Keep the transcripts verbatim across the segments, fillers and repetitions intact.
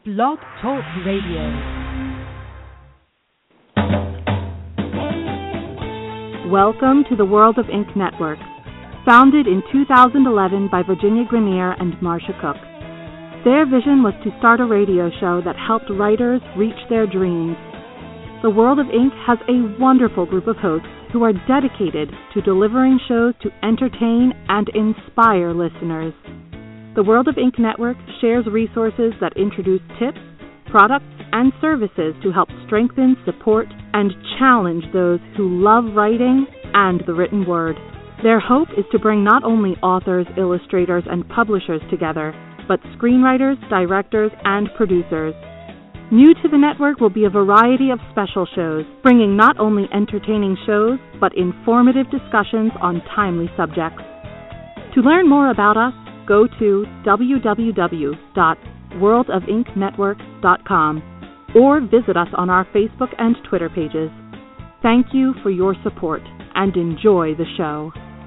Blog Talk Radio. Welcome to the World of Ink Network, founded in two thousand eleven by Virginia Grenier and Marcia Cook. Their vision was to start a radio show that helped writers reach their dreams. The World of Ink has a wonderful group of hosts who are dedicated to delivering shows to entertain and inspire listeners. The World of Ink Network shares resources that introduce tips, products, and services to help strengthen, support, and challenge those who love writing and the written word. Their hope is to bring not only authors, illustrators, and publishers together, but screenwriters, directors, and producers. New to the network will be a variety of special shows, bringing not only entertaining shows, but informative discussions on timely subjects. To learn more about us, go to w w w dot world of ink network dot com or visit us on our Facebook and Twitter pages. Thank you for your support and enjoy the show.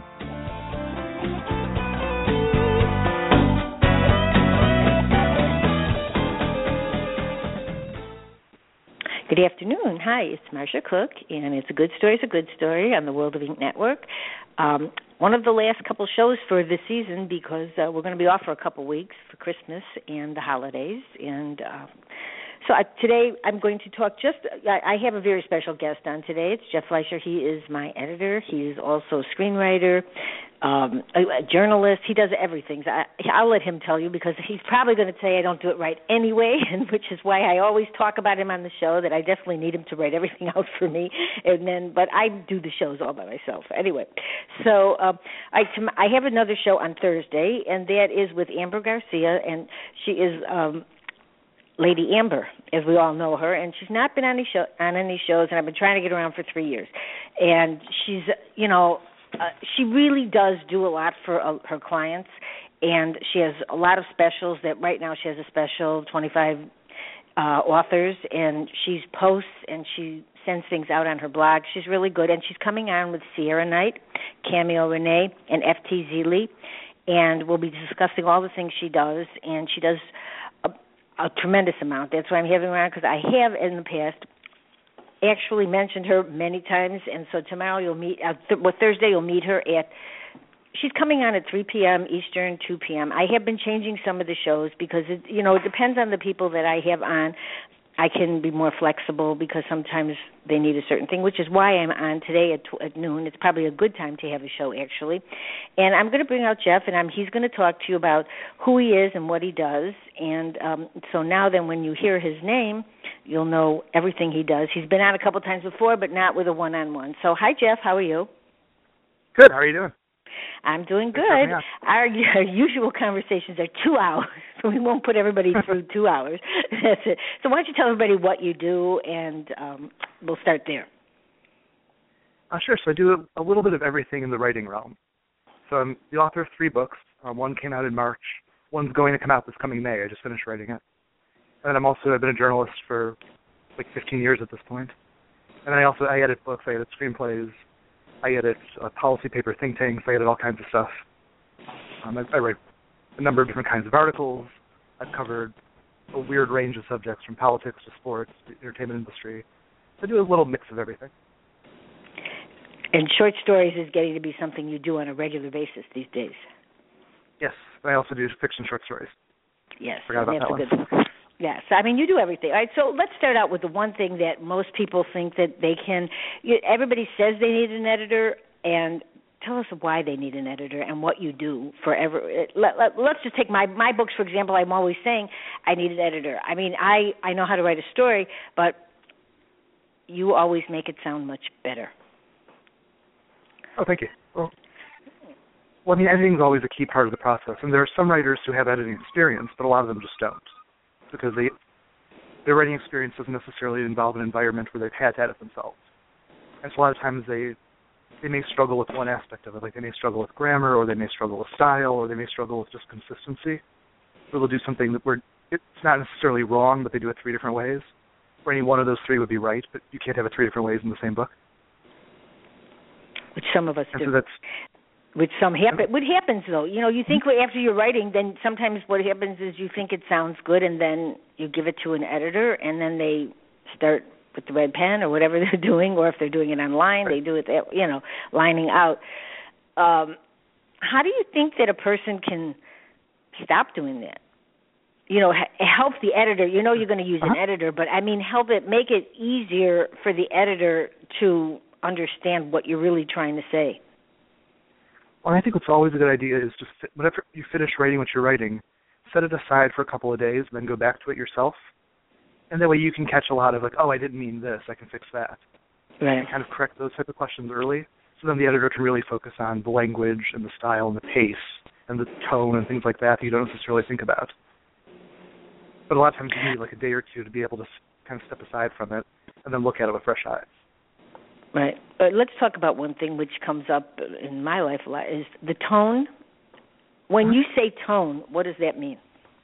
Good afternoon. Hi, it's Marcia Cook, and it's a good story. It's a good story on the World of Ink Network. Um, one of the last couple shows for this season because uh, we're going to be off for a couple weeks for Christmas and the holidays. And uh, so I, today I'm going to talk just, I, I have a very special guest on today. It's Jeff Fleischer. He is my editor. He is also a screenwriter, um, a, a journalist. He does everything. So I, I'll let him tell you because he's probably going to say I don't do it right anyway, and which is why I always talk about him on the show, that I definitely need him to write everything out for me. And then, but I do the shows all by myself. Anyway, so uh, I, I have another show on Thursday, and that is with Amber Garcia, and she is um, Lady Amber, as we all know her, and she's not been on any, show, on any shows, and I've been trying to get around for three years. And she's, you know, uh, she really does do a lot for uh, her clients, and she has a lot of specials. That right now she has a special, twenty-five uh, authors, and she posts and she sends things out on her blog. She's really good, and she's coming on with Sierra Knight, Cameo Renee, and F T Zeeley, and we'll be discussing all the things she does, and she does a, a tremendous amount. That's why I'm having her on, because I have in the past actually mentioned her many times, and so tomorrow you'll meet, uh, th- well, Thursday you'll meet her at, she's coming on at three p.m. Eastern, two p.m. I have been changing some of the shows because, it, you know, it depends on the people that I have on. I can be more flexible because sometimes they need a certain thing, which is why I'm on today at, tw- at noon. It's probably a good time to have a show, actually. And I'm going to bring out Jeff, and I'm, he's going to talk to you about who he is and what he does. And um, so now then when you hear his name, you'll know everything he does. He's been on a couple times before, but not with a one-on-one. So hi, Jeff. How are you? Good. How are you doing? I'm doing good. Our, our usual conversations are two hours, so we won't put everybody through two hours. That's it. So why don't you tell everybody what you do, and um, we'll start there. Uh, sure. So I do a, a little bit of everything in the writing realm. So I'm the author of three books. Uh, one came out in March. One's going to come out this coming May. I just finished writing it. And then I'm also, I've been a journalist for like fifteen years at this point. And then I also, I edit books, I edit screenplays, I edit uh, policy paper think tanks, I edit all kinds of stuff. Um, I, I write a number of different kinds of articles. I've covered a weird range of subjects from politics to sports to the entertainment industry. So I do a little mix of everything. And short stories is getting to be something you do on a regular basis these days. Yes, I also do fiction short stories. Yes, Forgot about that's that a one. good one. Yes, I mean, you do everything. All right, so let's start out with the one thing that most people think that they can, you, everybody says they need an editor, and tell us why they need an editor and what you do forever. Let, let, let's just take my, my books, for example. I'm always saying I need an editor. I mean, I, I know how to write a story, but you always make it sound much better. Oh, thank you. Well, well, I mean, editing is always a key part of the process, and there are some writers who have editing experience, but a lot of them just don't, because they, their writing experience doesn't necessarily involve an environment where they've had to edit themselves. And so a lot of times they they may struggle with one aspect of it, like they may struggle with grammar, or they may struggle with style, or they may struggle with just consistency. So they'll do something that where it's not necessarily wrong, but they do it three different ways, where any one of those three would be right, but you can't have it three different ways in the same book. Which some of us and do. So that's, Which some happen. What happens though? You know, you think after you're writing, then sometimes what happens is you think it sounds good, and then you give it to an editor, and then they start with the red pen or whatever they're doing, or if they're doing it online, they do it. You know, lining out. Um, how do you think that a person can stop doing that? You know, help the editor. You know, you're going to use an uh-huh. editor, but I mean, help it make it easier for the editor to understand what you're really trying to say. Well, I think what's always a good idea is just whenever you finish writing what you're writing, set it aside for a couple of days, and then go back to it yourself. And that way you can catch a lot of like, oh, I didn't mean this, I can fix that. Right. And kind of correct those type of questions early, so then the editor can really focus on the language and the style and the pace and the tone and things like that that you don't necessarily think about. But a lot of times you need like a day or two to be able to kind of step aside from it and then look at it with fresh eyes. Right. But let's talk about one thing which comes up in my life a lot is the tone. When you say tone, what does that mean?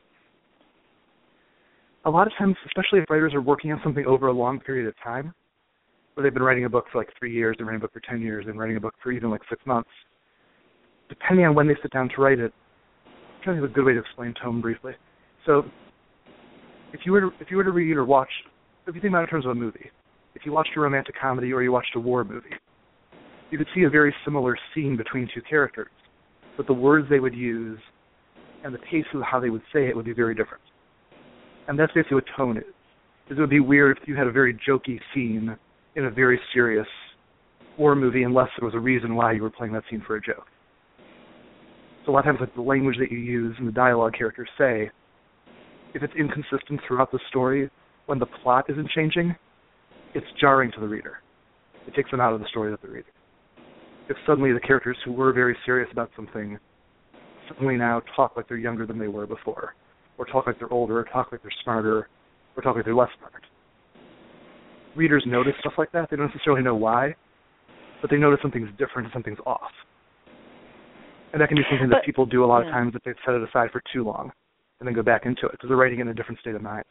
A lot of times, especially if writers are working on something over a long period of time, where they've been writing a book for like three years, they're writing a book for ten years, and writing a book for even like six months, depending on when they sit down to write it, I'm trying to think of a good way to explain tone briefly. So if you were to, if you were to read or watch, if you think about it in terms of a movie, if you watched a romantic comedy or you watched a war movie, you could see a very similar scene between two characters, but the words they would use and the pace of how they would say it would be very different. And that's basically what tone is. Is it would be weird if you had a very jokey scene in a very serious war movie unless there was a reason why you were playing that scene for a joke. So a lot of times like the language that you use and the dialogue characters say, if it's inconsistent throughout the story, when the plot isn't changing, it's jarring to the reader. It takes them out of the story that they're reading. If suddenly the characters who were very serious about something suddenly now talk like they're younger than they were before, or talk like they're older, or talk like they're smarter, or talk like they're less smart. Readers notice stuff like that. They don't necessarily know why, but they notice something's different and something's off. And that can be something that but, people do a lot yeah. of times if they've set it aside for too long and then go back into it because they're writing in a different state of mind.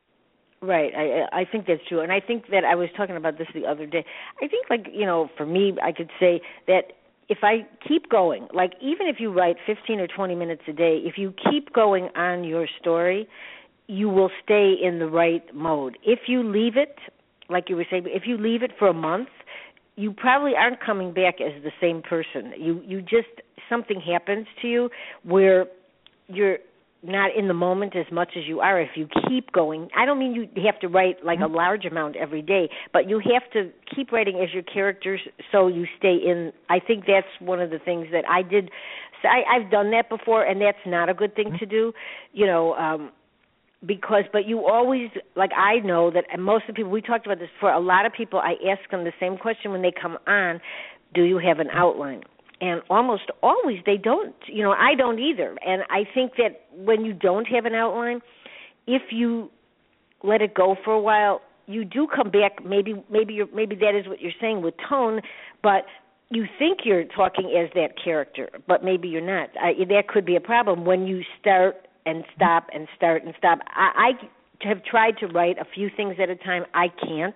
Right. I I think that's true. And I think that I was talking about this the other day. I think, like, you know, for me, I could say that if I keep going, like even if you write fifteen or twenty minutes a day, if you keep going on your story, you will stay in the right mode. If you leave it, like you were saying, if you leave it for a month, you probably aren't coming back as the same person. You you just, something happens to you where you're not in the moment as much as you are if you keep going. I don't mean you have to write like a large amount every day, but you have to keep writing as your characters so you stay in. I think that's one of the things that I did. So I, I've done that before, and that's not a good thing to do, you know, um, because, but you always, like I know that and most of the people, we talked about this before, a lot of people, I ask them the same question when they come on, do you have an outline? And almost always they don't. You know, I don't either. And I think that when you don't have an outline, if you let it go for a while, you do come back. Maybe, maybe you're, maybe that is what you're saying with tone, but you think you're talking as that character, but maybe you're not. I, that could be a problem when you start and stop and start and stop. I, I have tried to write a few things at a time. I can't.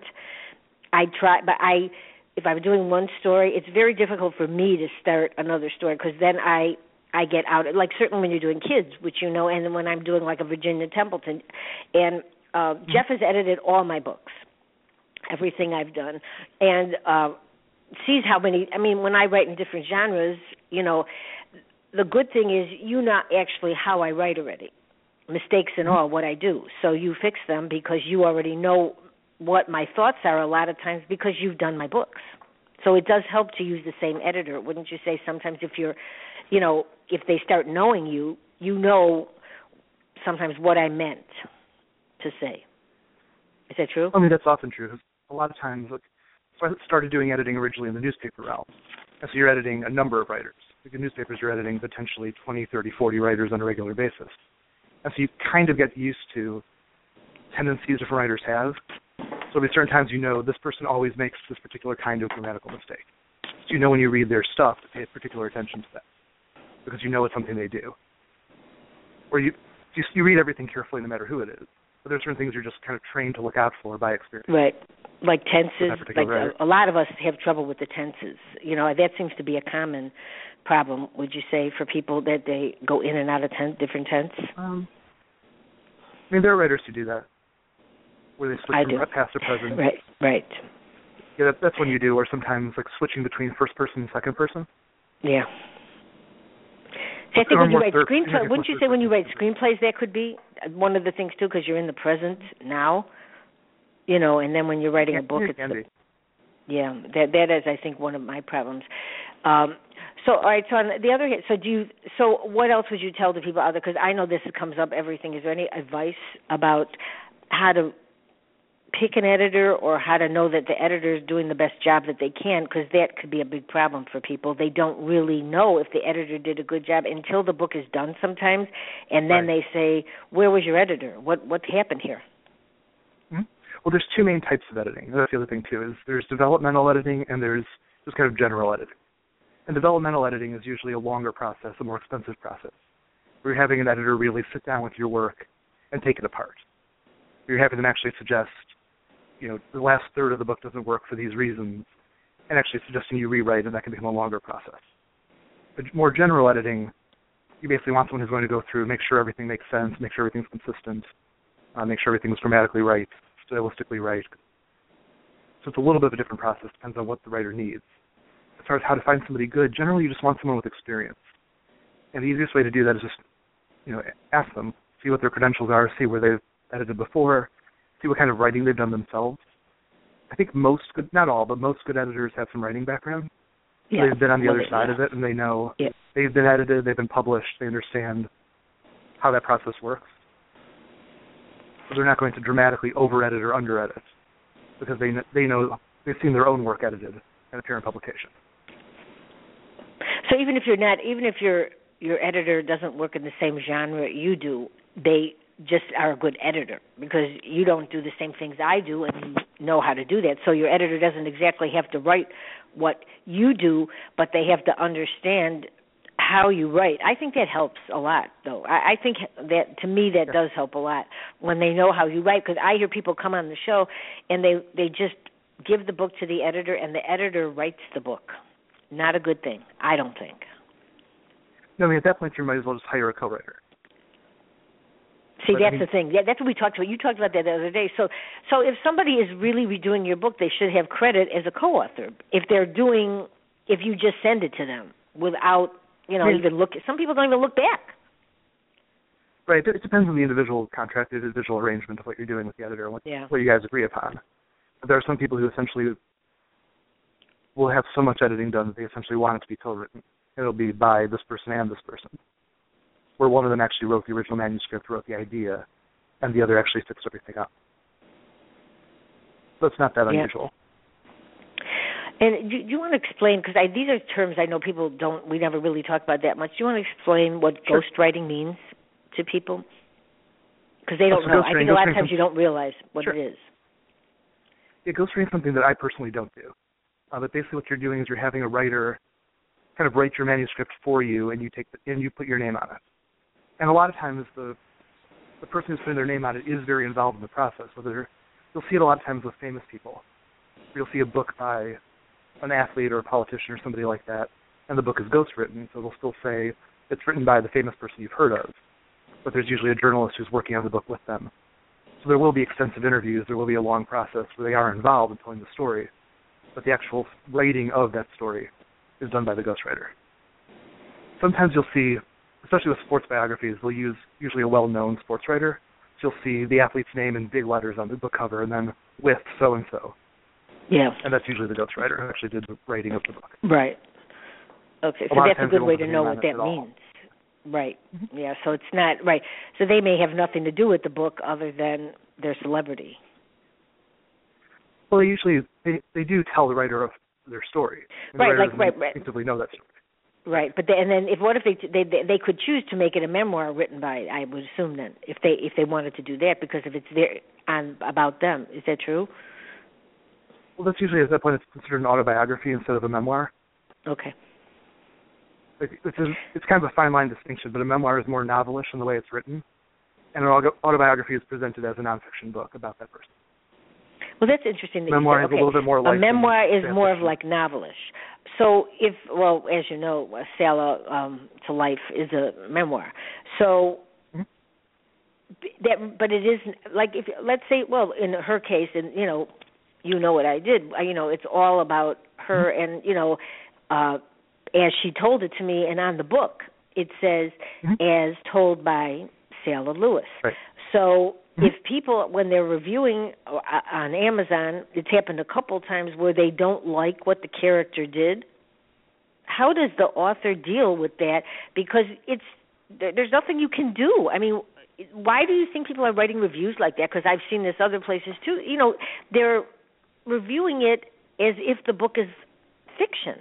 I try, but I. If I'm doing one story, it's very difficult for me to start another story because then I I get out. Like certainly when you're doing kids, which you know, and then when I'm doing like a Virginia Templeton. And uh, Jeff has edited all my books, everything I've done, and uh, sees how many, I mean, when I write in different genres, you know, the good thing is you know actually how I write already, mistakes and all, what I do. So you fix them because you already know what my thoughts are a lot of times because you've done my books. So it does help to use the same editor, wouldn't you say? Sometimes if you're, you know, if they start knowing you, you know sometimes what I meant to say. Is that true? I mean, that's often true. A lot of times, look, so I started doing editing originally in the newspaper realm. And so you're editing a number of writers. Like in newspapers, you're editing potentially twenty, thirty, forty writers on a regular basis. And so you kind of get used to tendencies different writers have. So at certain times you know this person always makes this particular kind of grammatical mistake. So you know when you read their stuff to pay particular attention to that because you know it's something they do. Or you, you you read everything carefully no matter who it is. But there are certain things you're just kind of trained to look out for by experience. Right. Like tenses. Like a, a lot of us have trouble with the tenses. You know, that seems to be a common problem, would you say, for people that they go in and out of ten, different tense? Um, I mean, there are writers who do that, where they switch I from do. past to present. Right, right. Yeah, that, that's when you do, or sometimes like switching between first person and second person. Yeah. See, I think Or when you more write third- screenplays, wouldn't you say when you write screenplays that could be one of the things too, because you're in the present now, you know, and then when you're writing Yeah, a book, it it's can the, be. yeah, that that is, I think, one of my problems. Um, so, all right. So, on the other hand, so do you? So, what else would you tell the people other? Because I know this comes up everything. Is there any advice about how to pick an editor, or how to know that the editor is doing the best job that they can? Because that could be a big problem for people. They don't really know if the editor did a good job until the book is done sometimes, and then Right. they say, "Where was your editor? What what happened here?" Mm-hmm. Well, there's two main types of editing. That's the other thing too. Is there's developmental editing and there's just kind of general editing. And developmental editing is usually a longer process, a more expensive process, where you're having an editor really sit down with your work and take it apart. You're having them actually suggest, you know, the last third of the book doesn't work for these reasons, and actually suggesting you rewrite, and that can become a longer process. But more general editing, you basically want someone who's going to go through, make sure everything makes sense, make sure everything's consistent, uh, make sure everything's grammatically right, stylistically right. So it's a little bit of a different process, depends on what the writer needs. As far as how to find somebody good, generally you just want someone with experience. And the easiest way to do that is just, you know, ask them, see what their credentials are, see where they've edited before, see what kind of writing they've done themselves. I think most good, not all, but most good editors have some writing background. Yeah. They've been on the Well, other they- side yeah. of it, and they know Yeah. they've been edited, they've been published, they understand how that process works. So they're not going to dramatically over-edit or under-edit because they they know they've seen their own work edited and appear in publication. So even if you're not, even if your your editor doesn't work in the same genre you do, they just are a good editor because you don't do the same things I do and you know how to do that. So your editor doesn't exactly have to write what you do, but they have to understand how you write. I think that helps a lot, though. I, I think that, to me, that Yeah. does help a lot when they know how you write, because I hear people come on the show and they, they just give the book to the editor and the editor writes the book. Not a good thing, I don't think. No, I mean, at that point, you might as well just hire a co-writer. See, But, I that's mean- the thing. Yeah, that's what we talked about. You talked about that the other day. So, so if somebody is really redoing your book, they should have credit as a co-author. If they're doing, if you just send it to them without, you know, Yeah. even look. Some people don't even look back. Right, it depends on the individual contract, the individual arrangement of what you're doing with the editor and what, Yeah. what you guys agree upon. But there are some people who essentially will have so much editing done that they essentially want it to be co-written. It'll be by this person and this person, where one of them actually wrote the original manuscript, wrote the idea, and the other actually fixed everything up. So it's not that Yeah. unusual. And do, do you want to explain, because these are terms I know people don't, we never really talk about that much. Do you want to explain what Sure. ghostwriting means to people? Because they don't so know. I ghostwriting- think a lot of ghostwriting times you don't realize what Sure. it is. Yeah, ghostwriting is something that I personally don't do. Uh, but basically what you're doing is you're having a writer kind of write your manuscript for you, and you take the, and you put your name on it. And a lot of times the the person who's putting their name on it is very involved in the process. Whether you'll see it a lot of times with famous people. You'll see a book by an athlete or a politician or somebody like that, and the book is ghostwritten, so they'll still say it's written by the famous person you've heard of. But there's usually a journalist who's working on the book with them. So there will be extensive interviews, there will be a long process where they are involved in telling the story, but the actual writing of that story is done by the ghostwriter. Sometimes you'll see, especially with sports biographies, they'll use usually a well-known sports writer. So you'll see the athlete's name in big letters on the book cover, and then with so-and-so. Yeah. And that's usually the ghostwriter who actually did the writing of the book. Right. Okay, A so lot of that's a times good they way won't to put know their name what on it that at all. means. Right. Yeah, so it's not, right. So they may have nothing to do with the book other than their celebrity. Well, they usually, they, they do tell the writer of their story. And Right, the writer like, doesn't right, right. instinctively know that story. Right, but they, and then if what if they, they they they could choose to make it a memoir written by, I would assume then, if they if they wanted to do that, because if it's there on about them, is that true? Well, that's usually at that point it's considered an autobiography instead of a memoir. Okay. Like, It's, a, it's kind of a fine line distinction, but a memoir is more novelish in the way it's written, and an auto- autobiography is presented as a nonfiction book about that person. Well, that's interesting. That Memoir you is said, okay, a little bit more a light than memoir is fan more of fiction. like novelish. so if, well, as you know, Sailor um, to Life is a memoir. So mm-hmm. that, but it isn't, like, if, let's say, well, in her case, and, you know, you know what I did, you know, it's all about her mm-hmm. and, you know, uh, as she told it to me, and on the book, it says, mm-hmm. as told by Sailor Lewis. Right. So if people, when they're reviewing on Amazon, it's happened a couple times where they don't like what the character did, how does the author deal with that? Because it's there's nothing you can do. I mean, why do you think people are writing reviews like that? Because I've seen this other places too. You know, they're reviewing it as if the book is fiction.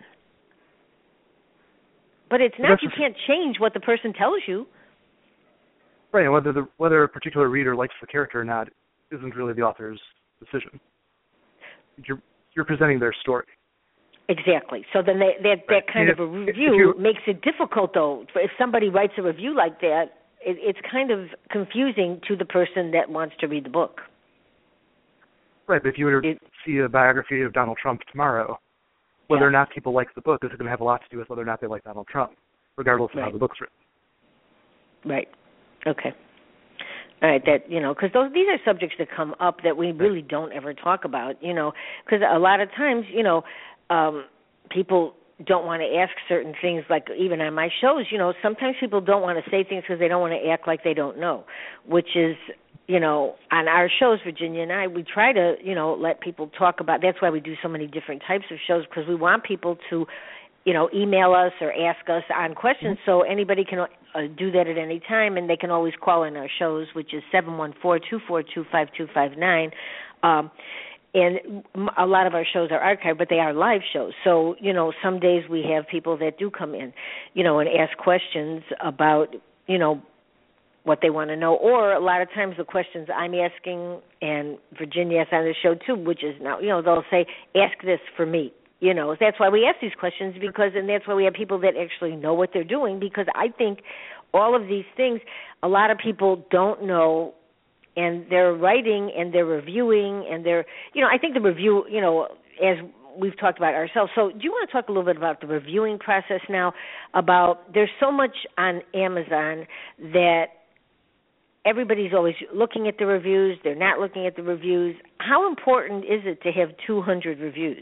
But it's not. You can't change what the person tells you. Right, and whether the whether a particular reader likes the character or not isn't really the author's decision. You're you're presenting their story. Exactly. So then they, that right. that kind if, of a review makes it difficult, though. If somebody writes a review like that, it, it's kind of confusing to the person that wants to read the book. Right, but if you were to it, see a biography of Donald Trump tomorrow, whether yeah. or not people like the book is going to have a lot to do with whether or not they like Donald Trump, regardless of right. how the book's written. Right. Okay. All right. That you know, because those these are subjects that come up that we really don't ever talk about. You know, because a lot of times, you know, um, people don't want to ask certain things. Like even on my shows, you know, sometimes people don't want to say things because they don't want to act like they don't know, which is. You know, on our shows, Virginia and I, we try to, you know, let people talk about, that's why we do so many different types of shows, because we want people to, you know, email us or ask us on questions, so anybody can uh, do that at any time, and they can always call in our shows, which is seven one four, two four two, five two five nine. Um, and a lot of our shows are archived, but they are live shows. So, you know, some days we have people that do come in, you know, and ask questions about, you know, what they want to know, or a lot of times the questions I'm asking, and Virginia asks on the show too, which is now, you know, they'll say, ask this for me. You know, that's why we ask these questions, because, and that's why we have people that actually know what they're doing, because I think all of these things, a lot of people don't know, and they're writing and they're reviewing and they're, you know, I think the review, you know, as we've talked about ourselves. So do you want to talk a little bit about the reviewing process now, about there's so much on Amazon that everybody's always looking at the reviews. They're not looking at the reviews. How important is it to have two hundred reviews?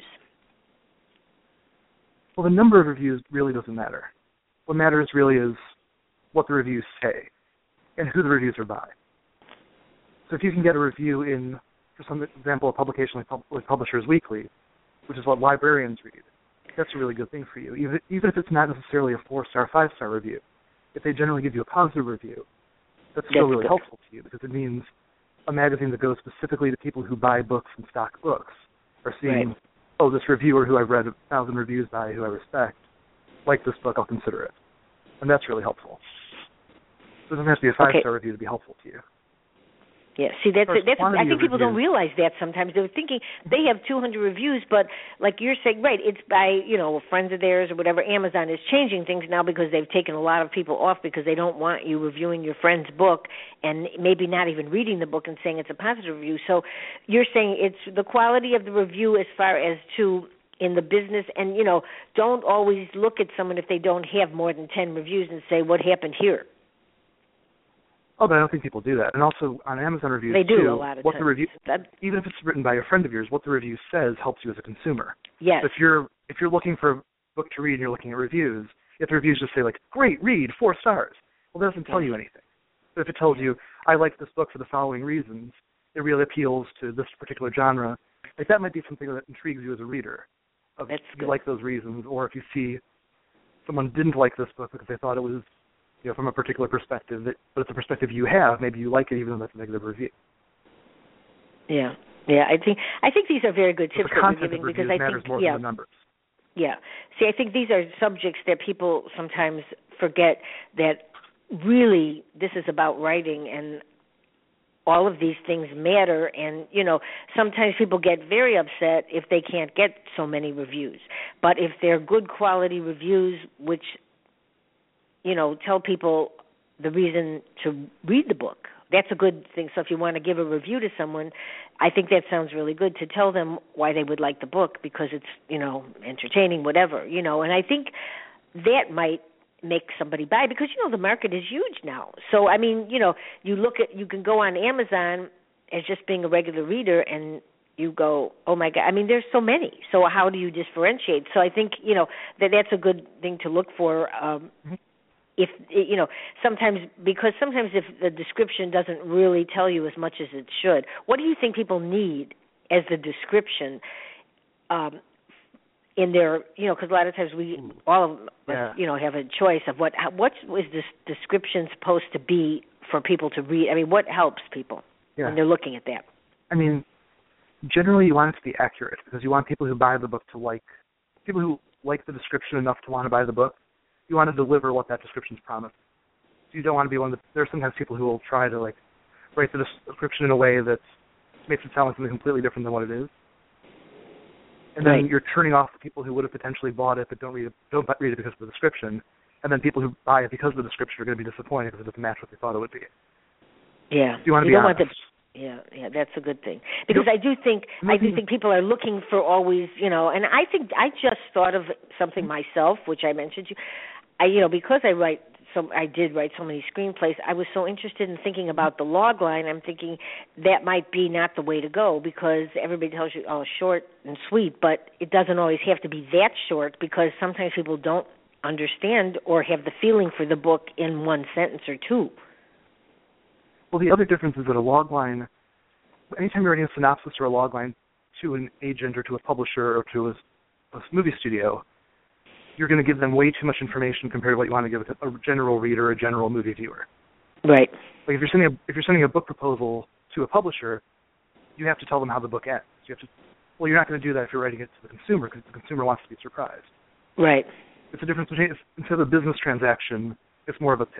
Well, the number of reviews really doesn't matter. What matters really is what the reviews say and who the reviews are by. So if you can get a review in, for some example, a publication like, like Publishers Weekly, which is what librarians read, that's a really good thing for you, even, even if it's not necessarily a four-star, five-star review. If they generally give you a positive review, that's still really helpful to you, because it means a magazine that goes specifically to people who buy books and stock books are seeing, right. oh, this reviewer who I've read a thousand reviews by, who I respect, like this book, I'll consider it. And that's really helpful. So it doesn't have to be a five-star okay. review to be helpful to you. Yeah, see, that's, that's I think people don't realize that sometimes. They're thinking they have two hundred reviews, but like you're saying, right, it's by, you know, friends of theirs or whatever. Amazon is changing things now because they've taken a lot of people off because they don't want you reviewing your friend's book and maybe not even reading the book and saying it's a positive review. So you're saying it's the quality of the review as far as to in the business, and, you know, don't always look at someone if they don't have more than ten reviews and say, what happened here? Oh, but I don't think people do that. And also on Amazon reviews, they do too, a lot of what times. The review, that, even if it's written by a friend of yours, what the review says helps you as a consumer. Yes. So if you're if you're looking for a book to read and you're looking at reviews, if the reviews just say like, great read, four stars, well, that doesn't tell you anything. But if it tells you, I like this book for the following reasons, it really appeals to this particular genre, like that might be something that intrigues you as a reader. Of, That's if good. you like those reasons, or if you see someone didn't like this book because they thought it was, you know, from a particular perspective, that, but it's a perspective you have, maybe you like it even though that's a negative review. Yeah, yeah. I think I think these are very good tips that you're giving, of because I matters think more yeah, than the numbers. Yeah. See, I think these are subjects that people sometimes forget that really this is about writing, and all of these things matter. And, you know, sometimes people get very upset if they can't get so many reviews. But if they're good quality reviews, which, you know, tell people the reason to read the book, that's a good thing. So if you want to give a review to someone, I think that sounds really good to tell them why they would like the book because it's, you know, entertaining, whatever, you know. And I think that might make somebody buy because, you know, the market is huge now. So, I mean, you know, you look at, you can go on Amazon as just being a regular reader and you go, oh, my God. I mean, there's so many. So how do you differentiate? So I think, you know, that that's a good thing to look for. Um, if, you know, sometimes, because sometimes if the description doesn't really tell you as much as it should, what do you think people need as the description um, in their, you know, because a lot of times we, all of us, yeah. you know, have a choice of what, what is this description supposed to be for people to read? I mean, what helps people yeah. when they're looking at that? I mean, generally you want it to be accurate because you want people who buy the book to like, people who like the description enough to want to buy the book. You want to deliver what that description's promised. So you don't want to be one of the, there are sometimes people who will try to like write the description in a way that makes it sound like something completely different than what it is. And then right. you're turning off the people who would have potentially bought it but don't read it, don't read it because of the description. And then people who buy it because of the description are going to be disappointed because it doesn't match what they thought it would be. Yeah. So you want to you be don't honest. Want the, yeah, yeah, that's a good thing. Because I do think I do think people are looking for always, you know, and I think I just thought of something myself, which I mentioned to you. I, you know, because I write so I did write so many screenplays, I was so interested in thinking about the log line. I'm thinking that might be not the way to go because everybody tells you, oh, short and sweet, but it doesn't always have to be that short because sometimes people don't understand or have the feeling for the book in one sentence or two. Well, the other difference is that a log line, anytime you're writing a synopsis or a log line to an agent or to a publisher or to a, a movie studio, you're going to give them way too much information compared to what you want to give a general reader or a general movie viewer. Right. Like if you're sending a, if you're sending a book proposal to a publisher, you have to tell them how the book ends. You have to. Well, you're not going to do that if you're writing it to the consumer because the consumer wants to be surprised. Right. It's a difference between instead of a business transaction, it's more of a pitch.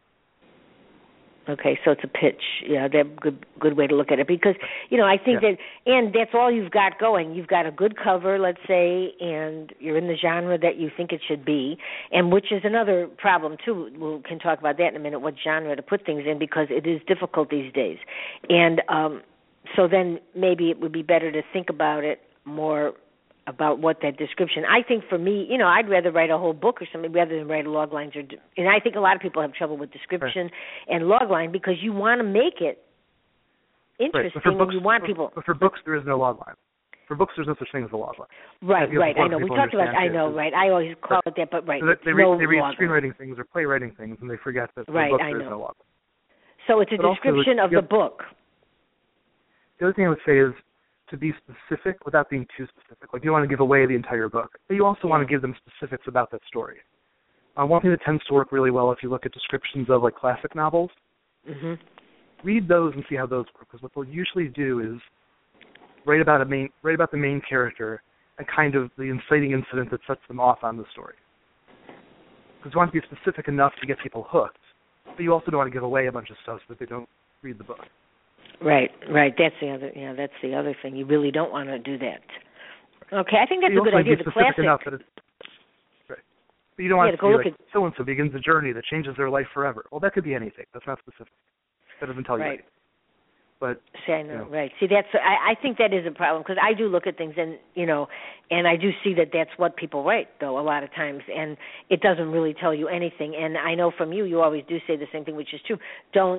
Okay, so it's a pitch. Yeah, that's a good good way to look at it because, you know, I think yeah. that, and that's all you've got going. You've got a good cover, let's say, and you're in the genre that you think it should be, and which is another problem, too. We can talk about that in a minute, what genre to put things in because it is difficult these days. And um, so then maybe it would be better to think about it more about what that description. I think for me, you know, I'd rather write a whole book or something rather than write a log lines. Or, and I think a lot of people have trouble with description right. and log line because you want to make it interesting right. books, and you want people. But for books, there is no log line. For books, there's no such thing as a log line. Right, right. I know. We talked about. I know, right. I always call right. it that, but right. So they, read, no they read screenwriting things or playwriting things, and they forget that for right, books I there know. is no log line. So it's a but description also, of the book. The other thing I would say is to be specific without being too specific. Like you don't want to give away the entire book, but you also yeah. want to give them specifics about that story. Uh, one thing that tends to work really well if you look at descriptions of like classic novels, mm-hmm. read those and see how those work. Because what they'll usually do is write about a main, write about the main character and kind of the inciting incident that sets them off on the story. Because you want to be specific enough to get people hooked, but you also don't want to give away a bunch of stuff so that they don't read the book. Right, right. That's the other. Yeah, that's the other thing. You really don't want to do that. Okay, I think that's you a good idea. Be the classic. Enough that it's, right. But you don't want yeah, to, to be like, at... so and so begins a journey that changes their life forever. Well, that could be anything. That's not specific. That doesn't tell you right. anything. But see, I know, you know. right? See, that's I, I think that is a problem because I do look at things and you know, and I do see that that's what people write though a lot of times, and it doesn't really tell you anything. And I know from you, you always do say the same thing, which is true. Don't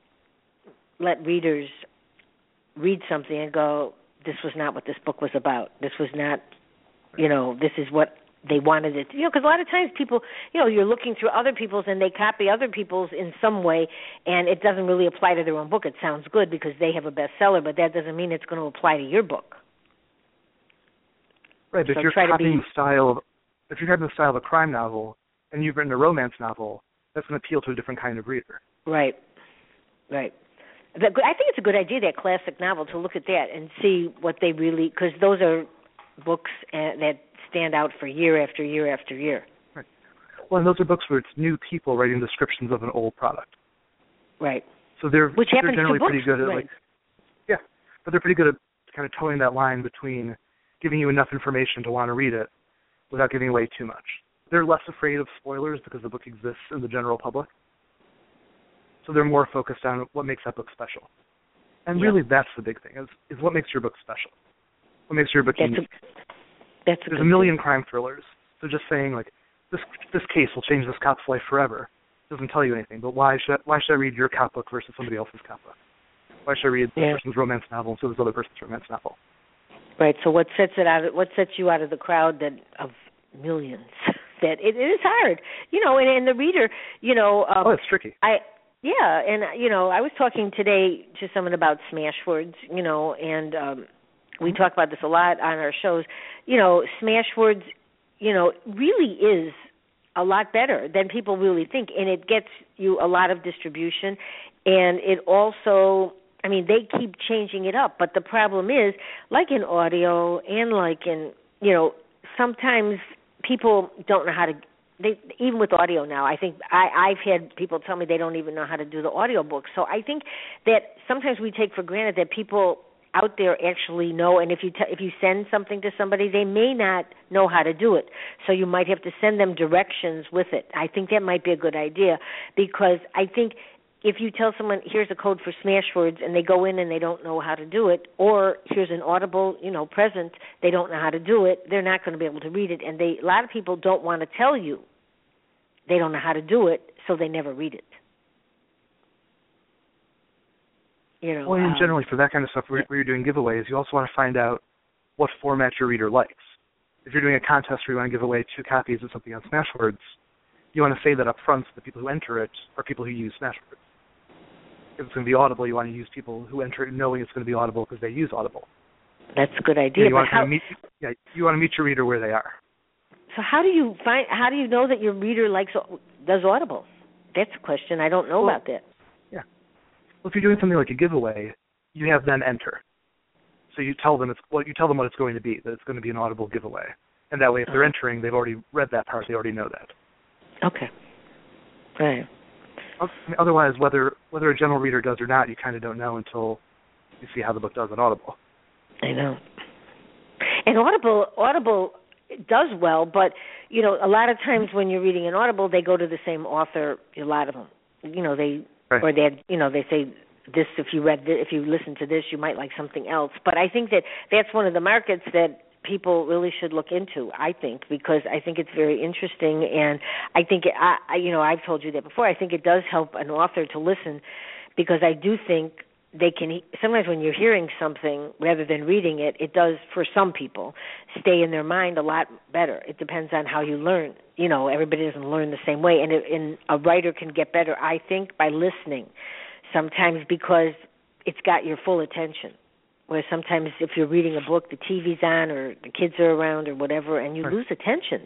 let readers read something and go, this was not what this book was about. This was not, you know, this is what they wanted it to, you know, because a lot of times people, you know, you're looking through other people's and they copy other people's in some way and it doesn't really apply to their own book. It sounds good because they have a bestseller, but that doesn't mean it's going to apply to your book. Right, but so if you're try copying to be, the style of, if you're copying the style of a crime novel and you've written a romance novel, that's going to appeal to a different kind of reader. Right, right. I think it's a good idea, that classic novel, to look at that and see what they really, because those are books uh, that stand out for year after year after year. Right. Well, and those are books where it's new people writing descriptions of an old product. Right. So they're, Which they're happens generally to books, pretty good at, right. like, yeah, but they're pretty good at kind of towing that line between giving you enough information to want to read it without giving away too much. They're less afraid of spoilers because the book exists in the general public. So they're more focused on what makes that book special. And yeah. really, that's the big thing, is, is what makes your book special. What makes your book that's unique. A, that's a There's a million thing. crime thrillers. So just saying, like, this this case will change this cop's life forever doesn't tell you anything. But why should why should I read your cop book versus somebody else's cop book? Why should I read this yeah. person's romance novel instead of this other person's romance novel? Right. So what sets it out? What sets you out of the crowd that of millions? That it, it is hard, you know. And, and the reader, you know. Um, oh, it's tricky. I yeah, and you know, I was talking today to someone about smash words, you know, and um, we mm-hmm. talk about this a lot on our shows. You know, smash words, you know, really is a lot better than people really think, and it gets you a lot of distribution, and it also. I mean, they keep changing it up, but the problem is, like in audio and like in, you know, sometimes people don't know how to, they, even with audio now, I think I, I've had people tell me they don't even know how to do the audio book. So I think that sometimes we take for granted that people out there actually know, and if you t- if you send something to somebody, they may not know how to do it. So you might have to send them directions with it. I think that might be a good idea, because I think if you tell someone, here's a code for smash words, and they go in and they don't know how to do it, or here's an Audible, you know, present, they don't know how to do it, they're not going to be able to read it. And they, a lot of people don't want to tell you they don't know how to do it, so they never read it. You know, well, and um, generally for that kind of stuff where, where you're doing giveaways, you also want to find out what format your reader likes. If you're doing a contest where you want to give away two copies of something on Smashwords, you want to say that up front so the people who enter it are people who use Smashwords. If it's going to be Audible, you want to use people who enter it knowing it's going to be Audible because they use Audible. That's a good idea. You, know, you but want how, to meet, yeah, you want to meet your reader where they are. So how do you find? How do you know that your reader likes does Audible? That's a question. I don't know well, about that. Yeah. Well, if you're doing something like a giveaway, you have them enter. So you tell them it's well, you tell them what it's going to be. That it's going to be an Audible giveaway, and that way, if they're entering, they've already read that part. They already know that. Okay. Right. Otherwise, whether whether a general reader does or not, you kind of don't know until you see how the book does on Audible. I know. And Audible, Audible does well, but you know, a lot of times when you're reading an Audible, they go to the same author. A lot of them, you know, they right. or they, you know, they say this. If you read, this, if you listen to this, you might like something else. But I think that that's one of the markets that people really should look into, I think, because I think it's very interesting, and I think, it, I, you know, I've told you that before, I think it does help an author to listen, because I do think they can, sometimes when you're hearing something rather than reading it, it does, for some people, stay in their mind a lot better. It depends on how you learn. You know, everybody doesn't learn the same way, and, it, and a writer can get better, I think, by listening, sometimes because it's got your full attention. Where sometimes if you're reading a book, the T V's on or the kids are around or whatever, and you right. lose attention.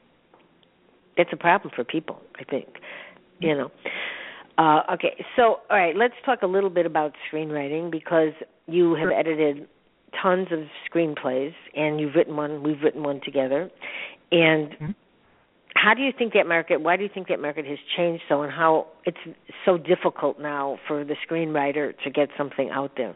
That's a problem for people, I think. Mm-hmm. You know. Uh, okay, so, all right, let's talk a little bit about screenwriting, because you have sure. edited tons of screenplays, and you've written one, we've written one together. And mm-hmm. how do you think that market, why do you think that market has changed so, and how it's so difficult now for the screenwriter to get something out there?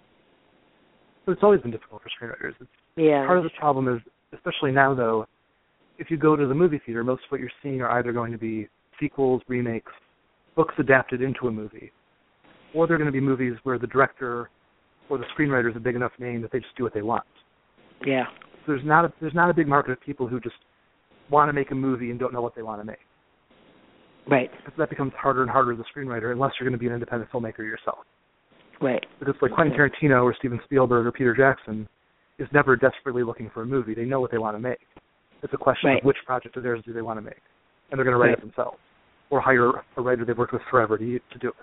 It's always been difficult for screenwriters. It's, yeah. Part of the problem is, especially now, though, if you go to the movie theater, most of what you're seeing are either going to be sequels, remakes, books adapted into a movie, or they're going to be movies where the director or the screenwriter is a big enough name that they just do what they want. Yeah. So there's not a, there's not a big market of people who just want to make a movie and don't know what they want to make. Right. So that becomes harder and harder as a screenwriter, unless you're going to be an independent filmmaker yourself. Right. Because like Quentin Tarantino or Steven Spielberg or Peter Jackson is never desperately looking for a movie. They know what they want to make. It's a question right. of which project of theirs do they want to make. And they're going to write right. it themselves. Or hire a writer they've worked with forever to, to do it.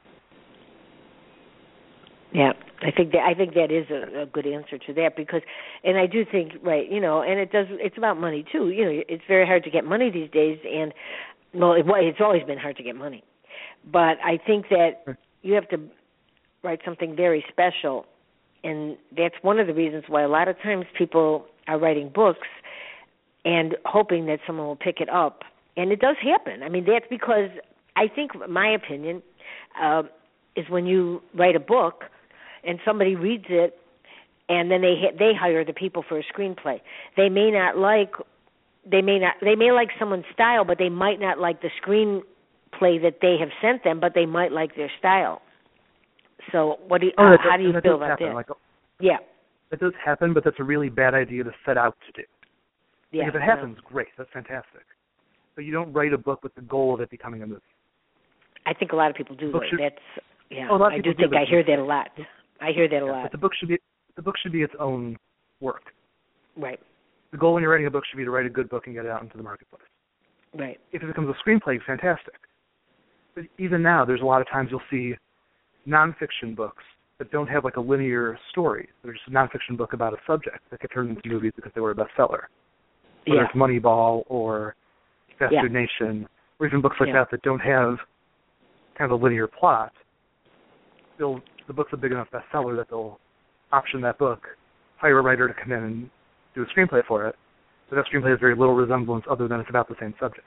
Yeah, I think that I think that is a, a good answer to that, because, and I do think, right, you know, and it does, it's about money too. You know, it's very hard to get money these days, and well, it, it's always been hard to get money. But I think that right. you have to write something very special, and that's one of the reasons why a lot of times people are writing books and hoping that someone will pick it up, and it does happen. I mean, that's because I think, my opinion, uh, is when you write a book and somebody reads it, and then they they hire the people for a screenplay. They may not like they may not they may like someone's style, but they might not like the screen play that they have sent them, but they might like their style. So what do you, oh, uh, that, how do you that feel about happen. that? Like, yeah. That does happen, but that's a really bad idea to set out to do. Yeah, like if it happens, great, that's fantastic. But you don't write a book with the goal of it becoming a movie. I think a lot of people do. Though. Should, that's yeah. oh, I do think do I hear that a lot. I hear that a yeah, lot. But the book should be the book should be its own work. Right. The goal when you're writing a book should be to write a good book and get it out into the marketplace. Right. If it becomes a screenplay, fantastic. But even now, there's a lot of times you'll see nonfiction books that don't have like a linear story. They're just a nonfiction book about a subject that get turned into movies because they were a bestseller. Whether yeah. it's Moneyball or Fast yeah. Food Nation, or even books like yeah. that that don't have kind of a linear plot. They'll, the book's a big enough bestseller that they'll option that book, hire a writer to come in and do a screenplay for it. But that screenplay has very little resemblance other than it's about the same subject.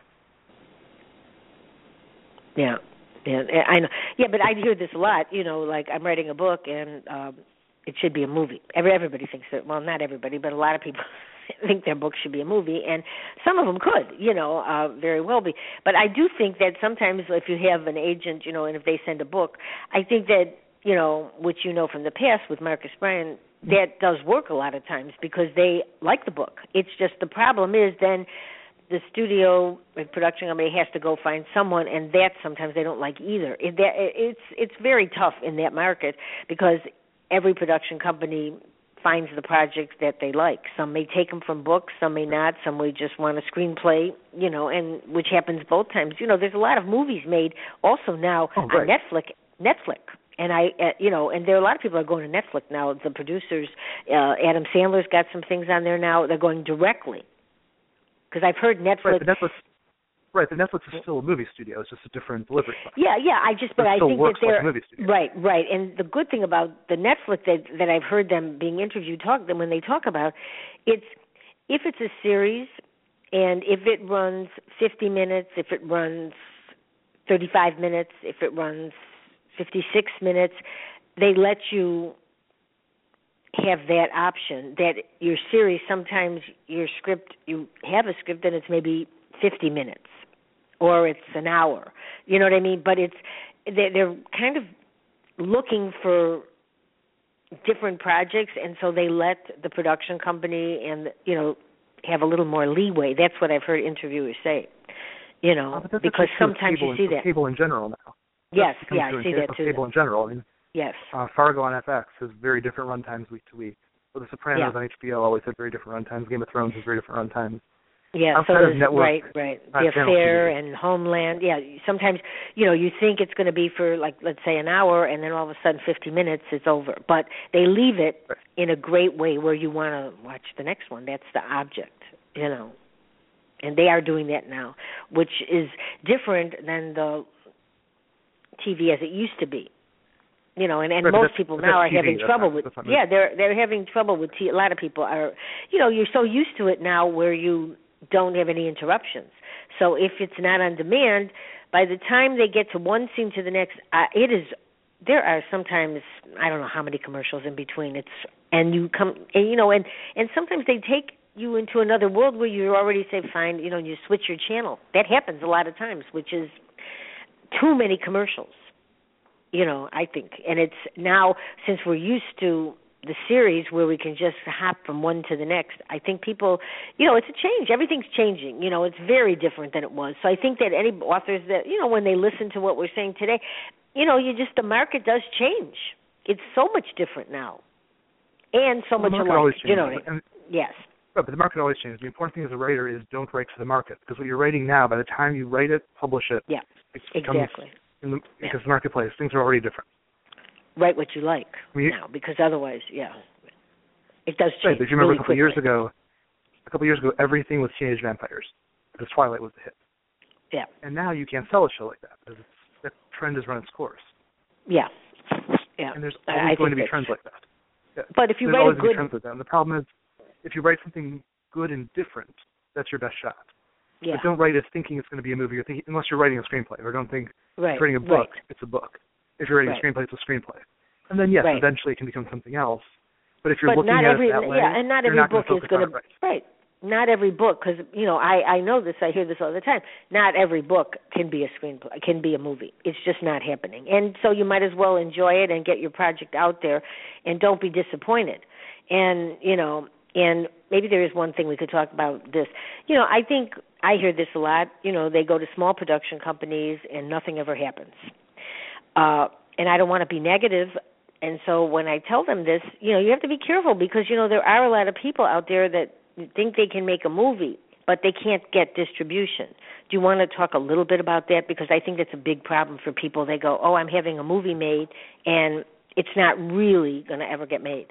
Yeah. Yeah, I know. Yeah, but I hear this a lot. You know, like I'm writing a book and um, it should be a movie. Every, everybody thinks that. Well, not everybody, but a lot of people think their book should be a movie, and some of them could. You know, uh, very well be. But I do think that sometimes if you have an agent, you know, and if they send a book, I think that you know, which you know from the past with Marcus Bryan, that does work a lot of times because they like the book. It's just the problem is then. The studio and production company has to go find someone, and that sometimes they don't like either. It, that, it's it's very tough in that market because every production company finds the projects that they like. Some may take them from books, some may not. Some may just want a screenplay, you know, and which happens both times. You know, there's a lot of movies made also now oh, on right. Netflix. Netflix. And I, uh, you know, and there are a lot of people are going to Netflix now. The producers, uh, Adam Sandler's got some things on there now. They're going directly. Because I've heard Netflix. Right, but Netflix, right, but Netflix is still a movie studio. It's just a different delivery platform. Yeah, yeah. I just, but it I still think works that they're like a movie studio. right, right. And the good thing about the Netflix that that I've heard them being interviewed talk them when they talk about, it's if it's a series, and if it runs fifty minutes, if it runs thirty-five minutes, if it runs fifty-six minutes, they let you have that option that your series, sometimes your script, you have a script and it's maybe fifty minutes or it's an hour, you know what I mean? But it's, they're kind of looking for different projects, and so they let the production company and, you know, have a little more leeway. That's what I've heard interviewers say, you know, oh, because sometimes you see in, that. Cable in general now. Yes, yeah, I see that too. Cable in general. I mean, yes. Uh, Fargo on F X has very different runtimes week to week. Well, The Sopranos yeah. on H B O always had very different runtimes. Game of Thrones has very different runtimes. Yeah, Outside so of network, right, right. The Affair and Homeland. Yeah, sometimes, you know, you think it's going to be for, like, let's say an hour, and then all of a sudden fifty minutes, it's over. But they leave it right. in a great way where you want to watch the next one. That's the object, you know. And they are doing that now, which is different than the T V as it used to be. You know, and, and right, most people now are T V, having trouble not, with. Yeah, they're they're having trouble with. T- a lot of people are. You know, you're so used to it now where you don't have any interruptions. So if it's not on demand, by the time they get to one scene to the next, uh, it is. There are sometimes I don't know how many commercials in between. It's and you come and you know and and sometimes they take you into another world where you already say fine. You know, you switch your channel. That happens a lot of times, which is too many commercials. You know, I think. And it's now, since we're used to the series where we can just hop from one to the next, I think people, you know, it's a change. Everything's changing. You know, it's very different than it was. So I think that any authors that, you know, when they listen to what we're saying today, you know, you just, the market does change. It's so much different now. And so well, much alike. You know, and, yes. Right, but the market always changes. The important thing as a writer is don't write to the market. Because what you're writing now, by the time you write it, publish it, yeah, it becomes, exactly. in the, yeah. because the marketplace, things are already different. Write what you like I mean, now, because otherwise, yeah, it does change. Right, but you remember really a couple quickly. years ago, a couple years ago, everything was teenage vampires because Twilight was the hit. Yeah. And now you can't sell a show like that because it's, that trend has run its course. Yeah. Yeah. And there's always I going to be that, trends like that. Yeah. But if you there's write always a good, trends like that. And the problem is, if you write something good and different, that's your best shot. yeah. But don't write it thinking it's going to be a movie, or thinking, unless you're writing a screenplay, or don't think right. if you're writing a book, right. it's a book. If you're writing right. a screenplay, it's a screenplay. And then yes, right. eventually it can become something else. But if you're but looking not at every, it that way, yeah, and not you're every not book going is to going to right. right. not every book, because you know I, I know this, I hear this all the time. Not every book can be a screenplay, can be a movie. It's just not happening, and so you might as well enjoy it and get your project out there, and don't be disappointed. And you know, and maybe there is one thing we could talk about this. You know, I think I hear this a lot. You know, they go to small production companies and nothing ever happens. Uh, and I don't want to be negative. And so when I tell them this, you know, you have to be careful because, you know, there are a lot of people out there that think they can make a movie, but they can't get distribution. Do you want to talk a little bit about that? Because I think that's a big problem for people. They go, oh, I'm having a movie made, and it's not really going to ever get made.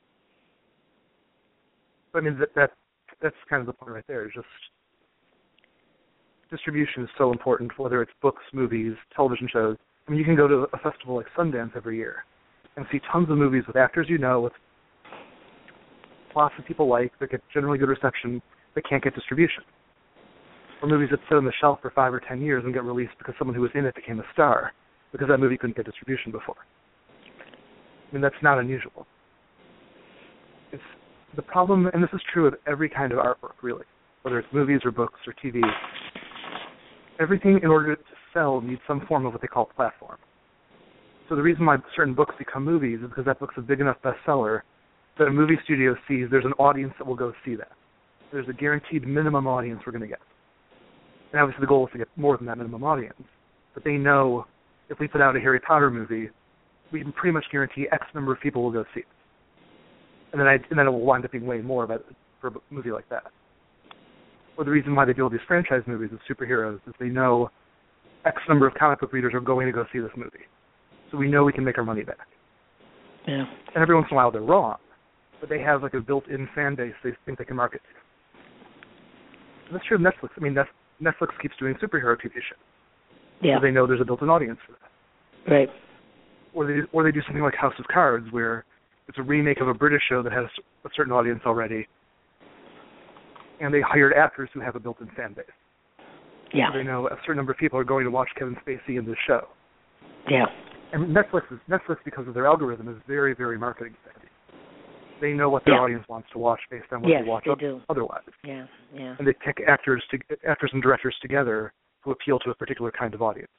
I mean, that, that that's kind of the point right there. It's just distribution is so important, whether it's books, movies, television shows. I mean, you can go to a festival like Sundance every year and see tons of movies with actors you know, with lots of people like, that get generally good reception, that can't get distribution. Or movies that sit on the shelf for five or ten years and get released because someone who was in it became a star, because that movie couldn't get distribution before. I mean, that's not unusual. It's the problem, and this is true of every kind of artwork, really, whether it's movies or books or T V. Everything, in order to sell, needs some form of what they call platform. So the reason why certain books become movies is because that book's a big enough bestseller that a movie studio sees there's an audience that will go see that. There's a guaranteed minimum audience we're going to get. And obviously the goal is to get more than that minimum audience. But they know if we put out a Harry Potter movie, we can pretty much guarantee X number of people will go see it. And then, I, and then it will wind up being way more about, for a movie like that. Or the reason why they do all these franchise movies of superheroes is they know X number of comic book readers are going to go see this movie. So we know we can make our money back. Yeah. And every once in a while they're wrong, but they have like a built-in fan base they think they can market to. And that's true of Netflix. I mean, Netflix keeps doing superhero T V shows. Yeah. So they know there's a built-in audience for that. Right. Or they, or they do something like House of Cards, where it's a remake of a British show that has a certain audience already, and they hired actors who have a built-in fan base. Yeah. So they know a certain number of people are going to watch Kevin Spacey in this show. Yeah. And Netflix, is, Netflix, because of their algorithm, is very, very marketing savvy. They know what their yeah. audience wants to watch based on what yes, they watch they o- do. otherwise. Yeah, yeah. And they pick actors to actors and directors together who appeal to a particular kind of audience.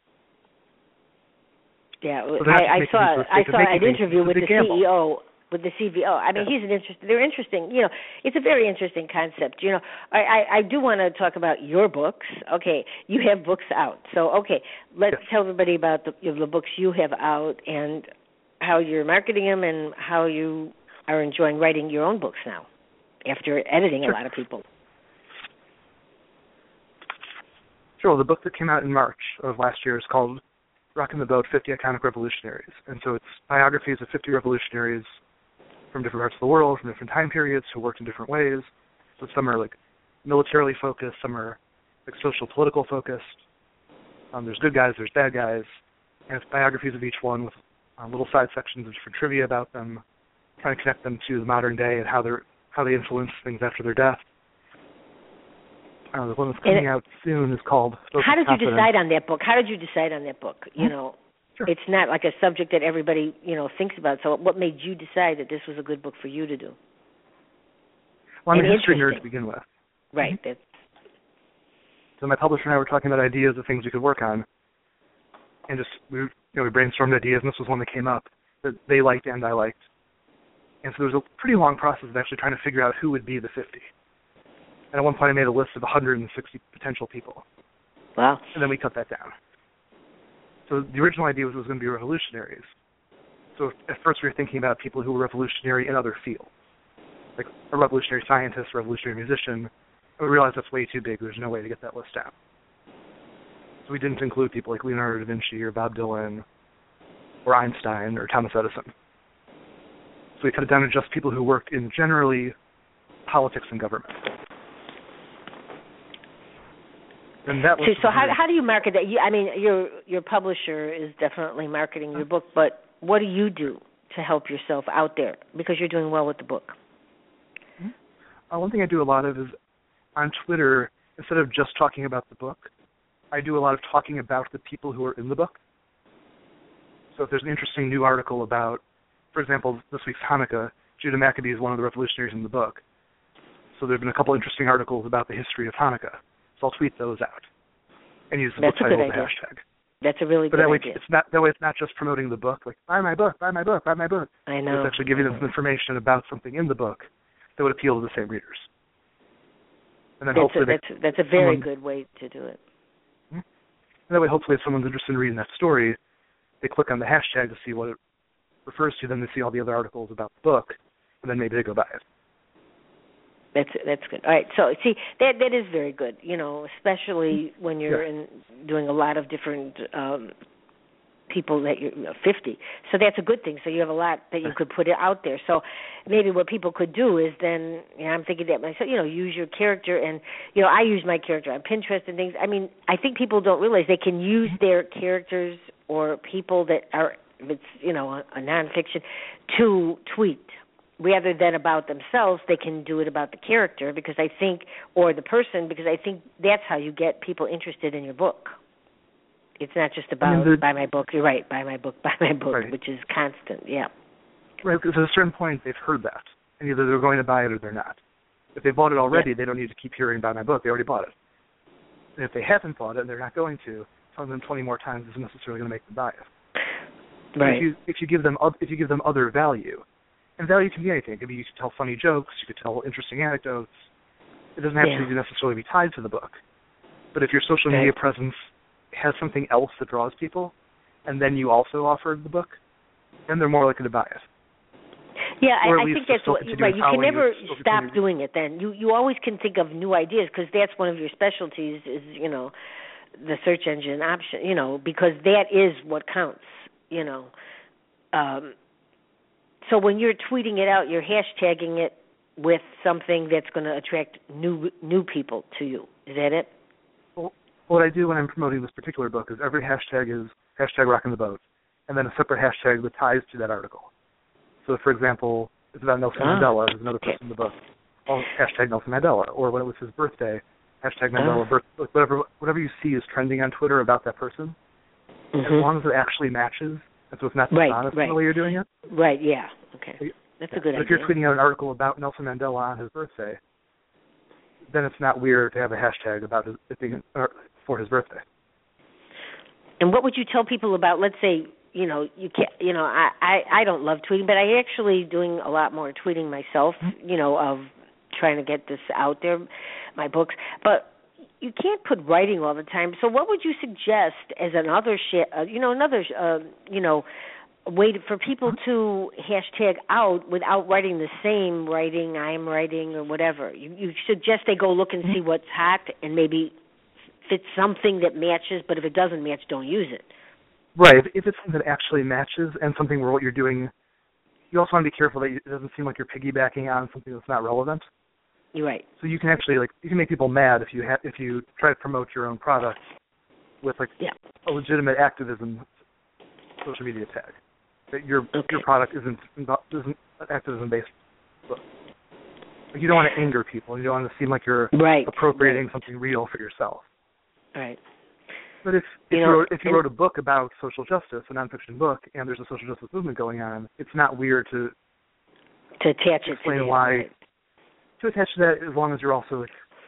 Yeah, so I, I saw I saw an interview with the gamble. C E O. With the C V O, I mean, yeah. he's an interesting. They're interesting. You know, it's a very interesting concept. You know, I, I, I do want to talk about your books. Okay, you have books out. So, okay, let's yes. tell everybody about the, the books you have out and how you're marketing them and how you are enjoying writing your own books now after editing sure. a lot of people. Sure. The book that came out in March of last year is called Rockin' the Boat, fifty Iconic Revolutionaries. And so it's biographies of fifty revolutionaries from different parts of the world, from different time periods, who worked in different ways. So some are like militarily focused, some are like social political focused. Um, there's good guys, there's bad guys, and it's biographies of each one with uh, little side sections of different trivia about them, trying to connect them to the modern day and how they're how they influence things after their death. Uh, the one that's coming out soon is called Focus How did you Confidence. decide on that book? How did you decide on that book? You Mm-hmm. know, Sure. It's not like a subject that everybody, you know, thinks about. So what made you decide that this was a good book for you to do? Well, I'm and a history nerd to begin with. Right. Mm-hmm. That's... So my publisher and I were talking about ideas of things we could work on, and just we, you know, we brainstormed ideas, and this was one that came up that they liked and I liked. And so there was a pretty long process of actually trying to figure out who would be the fifty. And at one point I made a list of one hundred sixty potential people. Wow. And then we cut that down. So the original idea was it was going to be revolutionaries. So at first we were thinking about people who were revolutionary in other fields, like a revolutionary scientist, a revolutionary musician. And we realized that's way too big. There's no way to get that list out. So we didn't include people like Leonardo da Vinci or Bob Dylan or Einstein or Thomas Edison. So we cut it down to just people who worked in generally politics and government. And that so, so how how do you market that? You, I mean, your your publisher is definitely marketing your book, but what do you do to help yourself out there because you're doing well with the book? Uh, one thing I do a lot of is on Twitter, instead of just talking about the book, I do a lot of talking about the people who are in the book. So if there's an interesting new article about, for example, this week's Hanukkah, Judah Maccabee is one of the revolutionaries in the book. So there have been a couple interesting articles about the history of Hanukkah. So I'll tweet those out and use the That's book a good title as the idea. hashtag. That's a really but good that way idea. It's not, that way it's not just promoting the book, like, buy my book, buy my book, buy my book. I know. It's actually giving them some information about something in the book that would appeal to the same readers. And then that's hopefully a, that's, they, that's a very someone, good way to do it. And that way, hopefully, if someone's interested in reading that story, they click on the hashtag to see what it refers to, then they see all the other articles about the book, and then maybe they go buy it. That's that's good. All right, so see that that is very good. You know, especially when you're yeah. in, doing a lot of different um, people that you're you know, fifty. So that's a good thing. So you have a lot that you could put it out there. So maybe what people could do is then, you know, I'm thinking that myself. You know, use your character, and you know, I use my character on Pinterest and things. I mean, I think people don't realize they can use their characters or people that are, if it's you know a, a nonfiction, to tweet. Rather than about themselves, they can do it about the character because I think, or the person, because I think that's how you get people interested in your book. It's not just about, I mean, the, buy my book, you're right, buy my book, buy my book, right. which is constant, yeah. Right, because at a certain point they've heard that, and either they're going to buy it or they're not. If they bought it already, yeah. they don't need to keep hearing about my book, they already bought it. And if they haven't bought it and they're not going to, telling them twenty more times isn't necessarily going to make them buy it. Right. If you, if you give them if you give them other value, and value can be anything. It could be you could tell funny jokes, you could tell interesting anecdotes. It doesn't have yeah. to necessarily be tied to the book. But if your social right. media presence has something else that draws people, and then you also offer the book, then they're more likely to buy it. Yeah, or I, I think that's what, right. You can never you, stop doing it then. You you always can think of new ideas because that's one of your specialties is, you know, the search engine option, you know, because that is what counts, you know. Um So when you're tweeting it out, you're hashtagging it with something that's going to attract new new people to you. Is that it? Well, what I do when I'm promoting this particular book is every hashtag is hashtag rockin' the boat, and then a separate hashtag that ties to that article. So, for example, it's about Nelson oh, Mandela, who's another person okay. in the book. I'll hashtag Nelson Mandela. Or when it was his birthday, hashtag Mandela oh. birth. Whatever, whatever you see is trending on Twitter about that person, mm-hmm. as long as it actually matches, and so it's not right, dishonest right. in the way you're doing it. Right, yeah. Okay. That's yeah. a good but idea. If you're tweeting out an article about Nelson Mandela on his birthday, then it's not weird to have a hashtag about his, it being or for his birthday. And what would you tell people about, let's say, you know, you can't, you know, I, I, I don't love tweeting, but I actually doing a lot more tweeting myself, mm-hmm. you know, of trying to get this out there, my books. But you can't put writing all the time. So what would you suggest as another, sh- uh, you know, another, uh, you know, way to, for people to hashtag out without writing the same writing, I'm writing, or whatever? You, you suggest they go look and see what's hot and maybe fit something that matches, but if it doesn't match, don't use it. Right. If, if it's something that actually matches and something where what you're doing, you also want to be careful that it doesn't seem like you're piggybacking on something that's not relevant. You're right. So you can actually, like, you can make people mad if you ha- if you try to promote your own product with, like, yeah. a legitimate activism social media tag. That your okay. your product isn't isn't an activism based book. Like, you don't want to anger people. You don't want to seem like you're right. appropriating right. something real for yourself. Right. But if, if you, you, know, wrote, if you wrote a book about social justice, a nonfiction book, and there's a social justice movement going on, it's not weird to to attach it explain to why right. to attach to that as long as you're also, like,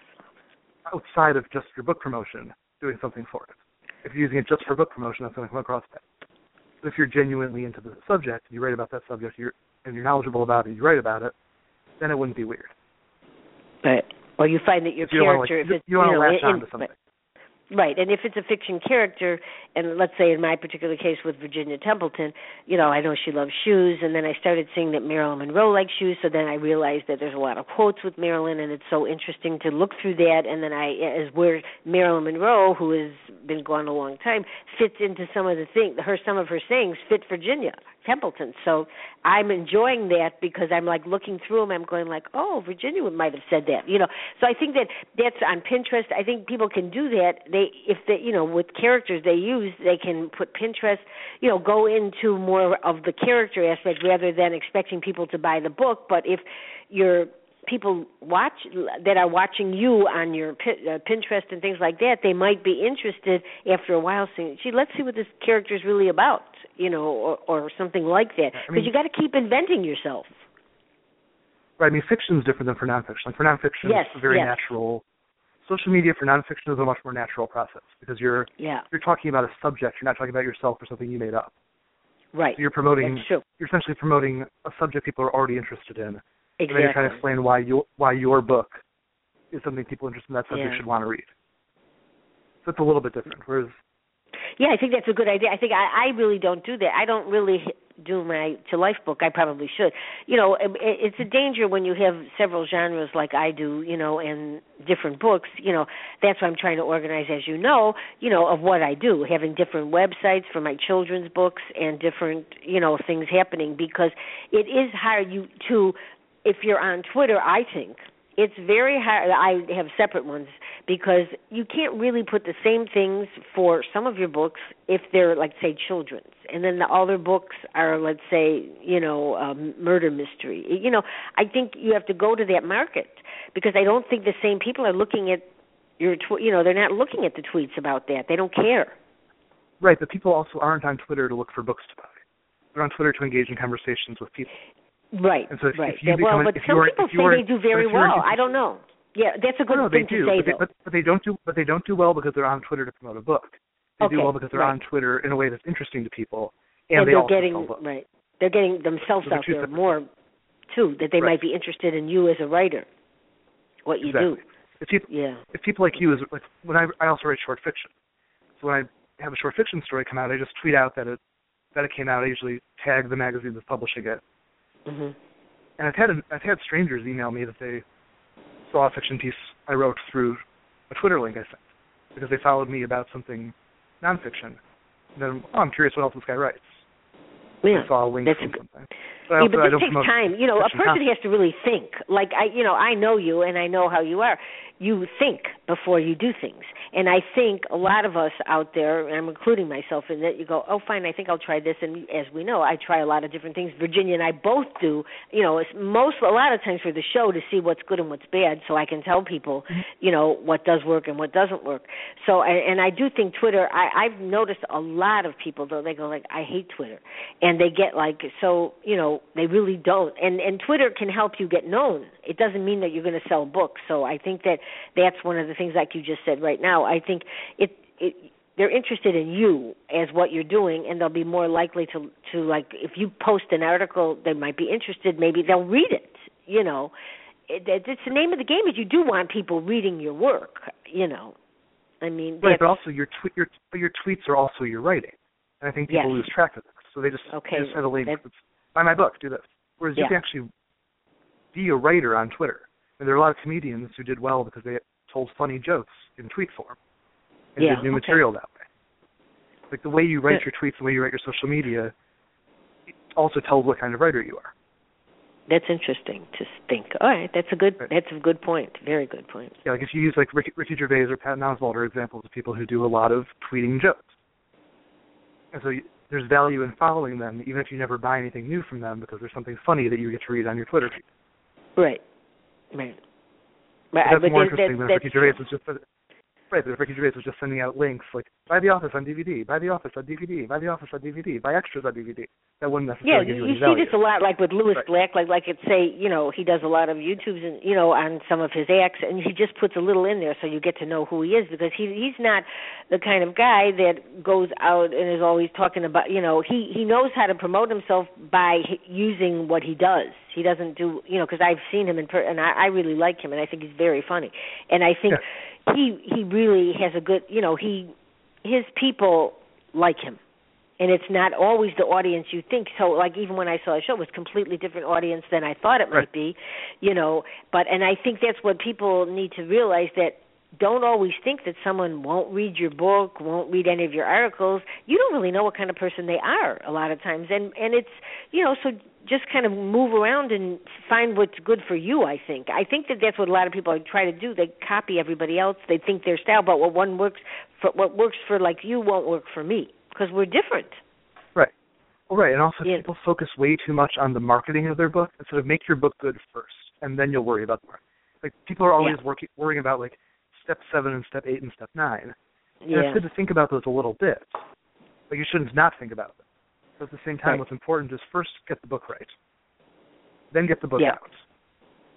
outside of just your book promotion doing something for it. If you're using it just for book promotion, that's going to come across that. But if you're genuinely into the subject, you write about that subject, you're, and you're knowledgeable about it, you write about it, then it wouldn't be weird. Right. Or you find that your you character, like, if it's, you, you want you to know, latch in, on to something. Right, and if it's a fiction character, and let's say in my particular case with Virginia Templeton, you know, I know she loves shoes, and then I started seeing that Marilyn Monroe likes shoes, so then I realized that there's a lot of quotes with Marilyn, and it's so interesting to look through that, and then I, as where Marilyn Monroe, who has been gone a long time, fits into some of the things, her, some of her sayings fit Virginia Templeton, so I'm enjoying that because I'm like looking through them, I'm going like, oh, Virginia might have said that, you know, so I think that that's on Pinterest. I think people can do that. They, if they, you know, with characters they use, they can put Pinterest, you know, go into more of the character aspect rather than expecting people to buy the book. But if your people watch that are watching you on your uh, Pinterest and things like that, they might be interested after a while saying, gee, let's see what this character is really about, you know, or, or something like that. Because I mean, you got to keep inventing yourself. Right, I mean, fiction is different than for nonfiction. Like for nonfiction, Yes, it's a very yes. natural. Social media for nonfiction is a much more natural process because you're yeah. you're talking about a subject. You're not talking about yourself or something you made up. Right. So you're promoting. That's true. You're essentially promoting a subject people are already interested in. Exactly. And then you're trying to explain why you why your book is something people interested in that subject yeah. should want to read. So it's a little bit different. Whereas. Yeah, I think that's a good idea. I think I, I really don't do that. I don't really do my To Life book. I probably should. You know, it, it's a danger when you have several genres like I do, you know, and different books. You know, that's why I'm trying to organize, as you know, you know, of what I do, having different websites for my children's books and different, you know, things happening because it is hard you to, if you're on Twitter, I think, it's very hard. I have separate ones because you can't really put the same things for some of your books if they're, like, say, children's. And then the other books are, let's say, you know, um, murder mystery. You know, I think you have to go to that market because I don't think the same people are looking at your, tw- you know, they're not looking at the tweets about that. They don't care. Right, but people also aren't on Twitter to look for books to buy. They're on Twitter to engage in conversations with people. Right, and so if, right. If you yeah, well, become, but if some are, people say are, they do very well. I don't know. Yeah, that's a good no, thing they do, to say, but they, though. but, but they don't do, but they don't do well because they're on Twitter to promote a book. They okay, do well because they're right. on Twitter in a way that's interesting to people, and, and they they're also getting sell books. right. They're getting themselves so out there more, too. That they right. might be interested in you as a writer, what you exactly. do. If people, yeah. if people like you, is like when I, I also write short fiction. So when I have a short fiction story come out, I just tweet out that it that it came out. I usually tag the magazine that's publishing it. Mm-hmm. And I've had I've had strangers email me that they saw a fiction piece I wrote through a Twitter link I sent because they followed me about something nonfiction. And then, oh, I'm curious what else this guy writes. Yeah, I saw a link that's from a, something. But, yeah, but this takes time. You know, a person has to really think. Like, I, you know, I know you and I know how you are. You think before you do things. And I think a lot of us out there, and I'm including myself in that, you go, oh, fine, I think I'll try this. And as we know, I try a lot of different things. Virginia and I both do, you know, it's most a lot of times for the show to see what's good and what's bad so I can tell people, you know, what does work and what doesn't work. So, and, and I do think Twitter, I, I've noticed a lot of people, though, they go like, I hate Twitter. And they get like, so, you know, they really don't. And, and Twitter can help you get known. It doesn't mean that you're going to sell books. So I think that that's one of the things, like you just said right now. I think it, it they're interested in you as what you're doing, and they'll be more likely to, to like, if you post an article, they might be interested. Maybe they'll read it, you know. It, it's the name of the game is you do want people reading your work, you know. I mean, right, but also your, tw- your, your tweets are also your writing. And I think people yes. lose track of this. So they just, okay. they just have a link, buy my book, do this. Whereas yeah. you can actually be a writer on Twitter. And there are a lot of comedians who did well because they told funny jokes in tweet form and yeah, did new okay. material that way. Like the way you write yeah. your tweets, the way you write your social media, also tells what kind of writer you are. That's interesting to think. All right, that's a good. Right. That's a good point. Very good point. Yeah, like if you use like Ricky, Ricky Gervais or Patton Oswalt are examples of people who do a lot of tweeting jokes, and so you, there's value in following them, even if you never buy anything new from them, because there's something funny that you get to read on your Twitter feed. Right. Right. But that's but more there's, interesting that's, than if Ricky Gervais was just right. But if Ricky Gervais was just sending out links like buy The Office on D V D, buy The Office on D V D, buy The Office on D V D, buy extras on D V D, that wouldn't necessarily yeah, give you you any see value. this a lot, like with Louis right. Black, like like it say, you know, he does a lot of YouTubes and you know on some of his acts, and he just puts a little in there so you get to know who he is because he he's not the kind of guy that goes out and is always talking about, you know, he he knows how to promote himself by using what he does. He doesn't do, you know, because I've seen him in per- and I, I really like him, and I think he's very funny, and I think yeah. he he really has a good, you know, he his people like him. And it's not always the audience you think. So, like, even when I saw a show, it was a completely different audience than I thought it might right. be, you know. But, and I think that's what people need to realize, that don't always think that someone won't read your book, won't read any of your articles. You don't really know what kind of person they are a lot of times. And, and it's, you know, so just kind of move around and find what's good for you, I think. I think that that's what a lot of people try to do. They copy everybody else. They think their style, but what one works for, what works for, like, you won't work for me. Because we're different. Right. Well, right, and also yeah. people focus way too much on the marketing of their book instead of make your book good first, and then you'll worry about the marketing. Like, people are always yeah. working, worrying about, like, step seven and step eight and step nine. Yeah. And it's good to think about those a little bit. But you shouldn't not think about them. But at the same time, right. what's important is first get the book right. Then get the book yeah. out.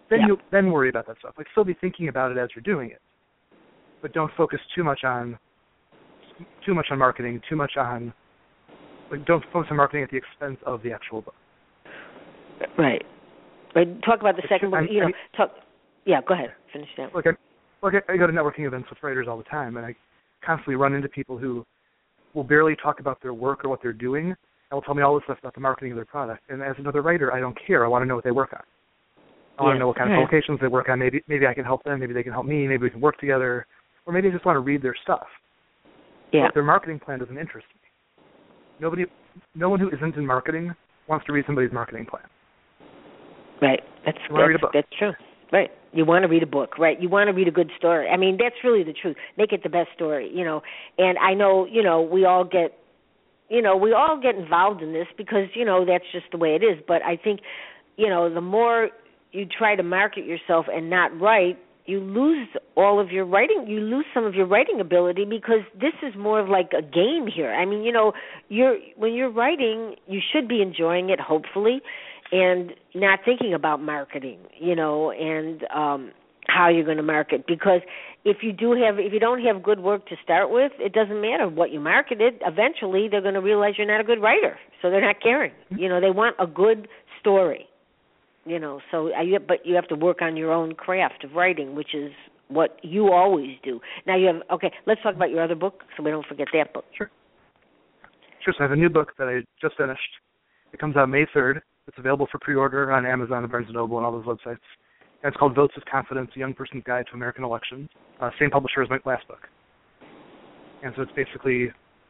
then yeah. you then worry about that stuff. Like, still be thinking about it as you're doing it, but don't focus too much on too much on marketing, too much on like don't focus on marketing at the expense of the actual book. Right. Right. Talk about the second book. I'm, you know, I mean, talk. Yeah, go ahead. Finish that. Look, I, look, I go to networking events with writers all the time, and I constantly run into people who will barely talk about their work or what they're doing, and will tell me all this stuff about the marketing of their product. And as another writer, I don't care. I want to know what they work on. I want yeah. to know what kind of publications they work on. Maybe maybe I can help them. Maybe they can help me. Maybe we can work together. Or maybe I just want to read their stuff. Yeah. But their marketing plan doesn't interest me. Nobody, no one who isn't in marketing wants to read somebody's marketing plan. Right. That's that's, that's true. Right. You want to read a book, right? You want to read a good story. I mean, that's really the truth. Make it the best story, you know. And I know, you know, we all get, you know, we all get involved in this because, you know, that's just the way it is. But I think, you know, the more you try to market yourself and not write, you lose all of your writing. You lose some of your writing ability because this is more of like a game here. I mean, you know, you're when you're writing, you should be enjoying it, hopefully, and not thinking about marketing, you know, and um, how you're going to market. Because if you do have, if you don't have good work to start with, it doesn't matter what you marketed. Eventually, they're going to realize you're not a good writer, so they're not caring. You know, they want a good story. You know, so I, but you have to work on your own craft of writing, which is what you always do. Now you have, okay, let's talk about your other book so we don't forget that book. Sure. Sure, so I have a new book that I just finished. It comes out May third. It's available for pre-order on Amazon and Barnes and Noble and all those websites. And it's called Votes with Confidence, A Young Person's Guide to American Elections. Uh, same publisher as my last book. And so it's basically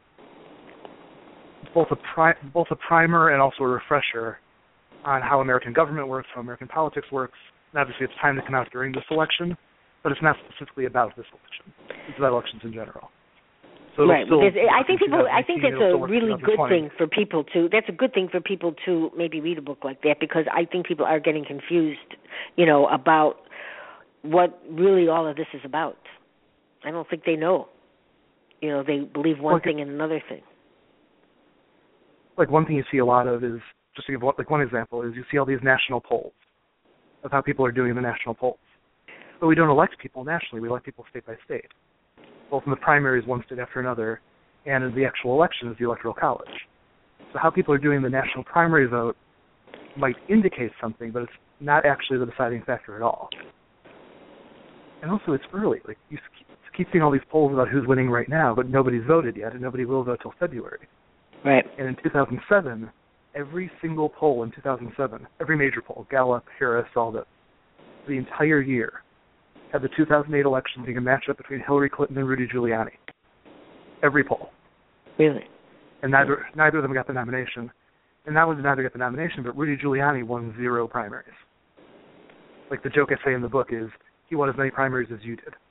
both a, pri- both a primer and also a refresher on how American government works, how American politics works. And obviously it's time to come out during this election, but it's not specifically about this election. It's about elections in general. So right. Because I think people. I think that's a work really good thing for people to. That's a good thing for people to maybe read a book like that because I think people are getting confused, you know, about what really all of this is about. I don't think they know. You know, they believe one like, thing and another thing. Like one thing you see a lot of is, just to give one, like one example, is you see all these national polls of how people are doing in the national polls. But we don't elect people nationally. We elect people state by state, both in the primaries, one state after another, and in the actual election is the Electoral College. So how people are doing the national primary vote might indicate something, but it's not actually the deciding factor at all. And also, it's early. Like you keep seeing all these polls about who's winning right now, but nobody's voted yet, and nobody will vote till February. Right. And in two thousand seven, every single poll in two thousand seven, every major poll, Gallup, Harris, all that, the entire year, had the two thousand eight election being a matchup between Hillary Clinton and Rudy Giuliani. Every poll. Really? And neither neither of them got the nomination. And not only did neither get the nomination, but Rudy Giuliani won zero primaries. Like the joke I say in the book is, he won as many primaries as you did.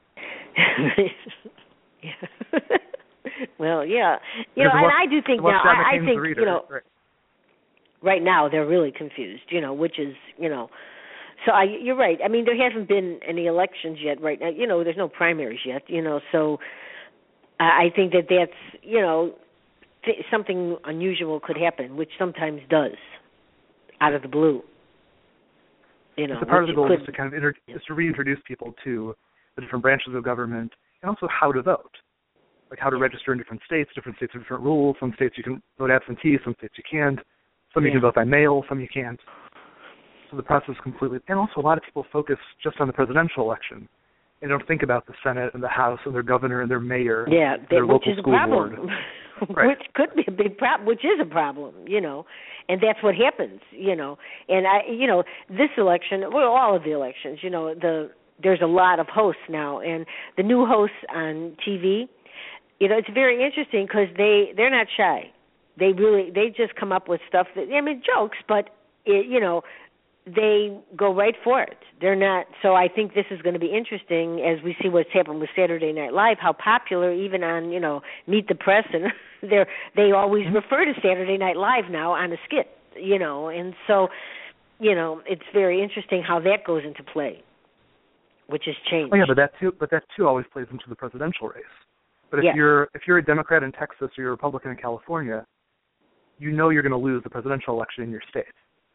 yeah. Well, yeah. You know, and I do think now, I, I think, you know, right. right now they're really confused, you know, which is, you know, so I, you're right. I mean, there hasn't been any elections yet right now. You know, there's no primaries yet, you know, so I think that that's, you know, th- something unusual could happen, which sometimes does, out of the blue. You know, it's a part of the goal could, is to kind of inter- is to reintroduce people to the different branches of government and also how to vote. Like how to register in different states. Different states have different rules. Some states you can vote absentee, some states you can't. Some you yeah. can vote by mail, some you can't. So the process is completely... And also a lot of people focus just on the presidential election and don't think about the Senate and the House and their governor and their mayor yeah, and their which local is school a problem. board. Right. Which could be a big problem, which is a problem, you know, and that's what happens, you know. And, I, you know, this election, well, all of the elections, you know, the there's a lot of hosts now, and the new hosts on T V, you know, it's very interesting because they, they're not shy. They really, they just come up with stuff that, I mean, jokes, but, it, you know, they go right for it. They're not, so I think this is going to be interesting as we see what's happened with Saturday Night Live, how popular even on, you know, Meet the Press, and they they always mm-hmm. refer to Saturday Night Live now on a skit, you know, and so, you know, it's very interesting how that goes into play, which has changed. Oh, yeah, but that too, but that too always plays into the presidential race. But if yes. you're if you're a Democrat in Texas or you're a Republican in California, you know you're going to lose the presidential election in your state.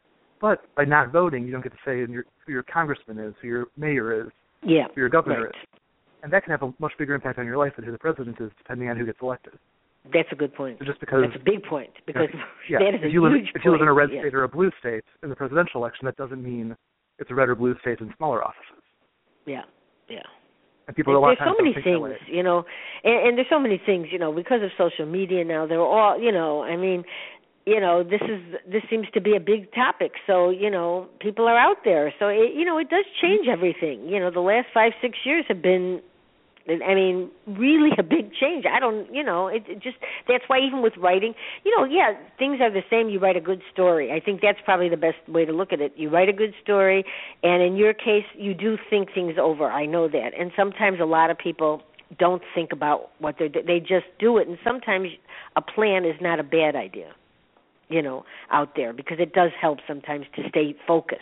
But by not voting, you don't get to say in your, who your congressman is, who your mayor is, yeah, who your governor right. is. And that can have a much bigger impact on your life than who the president is, depending on who gets elected. That's a good point. So just because That's a big point, because yeah, that is if a you live, huge If you live in a red point. state yeah. or a blue state in the presidential election, that doesn't mean it's a red or blue state in smaller offices. Yeah, yeah. And people a lot There's of times so many don't think things, that way. you know, and, and there's so many things, you know, because of social media now. They're all, you know, I mean, you know, this is this seems to be a big topic. So, you know, people are out there. So, it, you know, it does change everything. You know, the last five, six years have been, I mean, really a big change. I don't, you know, it, it just, that's why even with writing, you know, yeah, things are the same. You write a good story. I think that's probably the best way to look at it. You write a good story, and in your case, you do think things over. I know that. And sometimes a lot of people don't think about what they're, they just do it. And sometimes a plan is not a bad idea, you know, out there, because it does help sometimes to stay focused.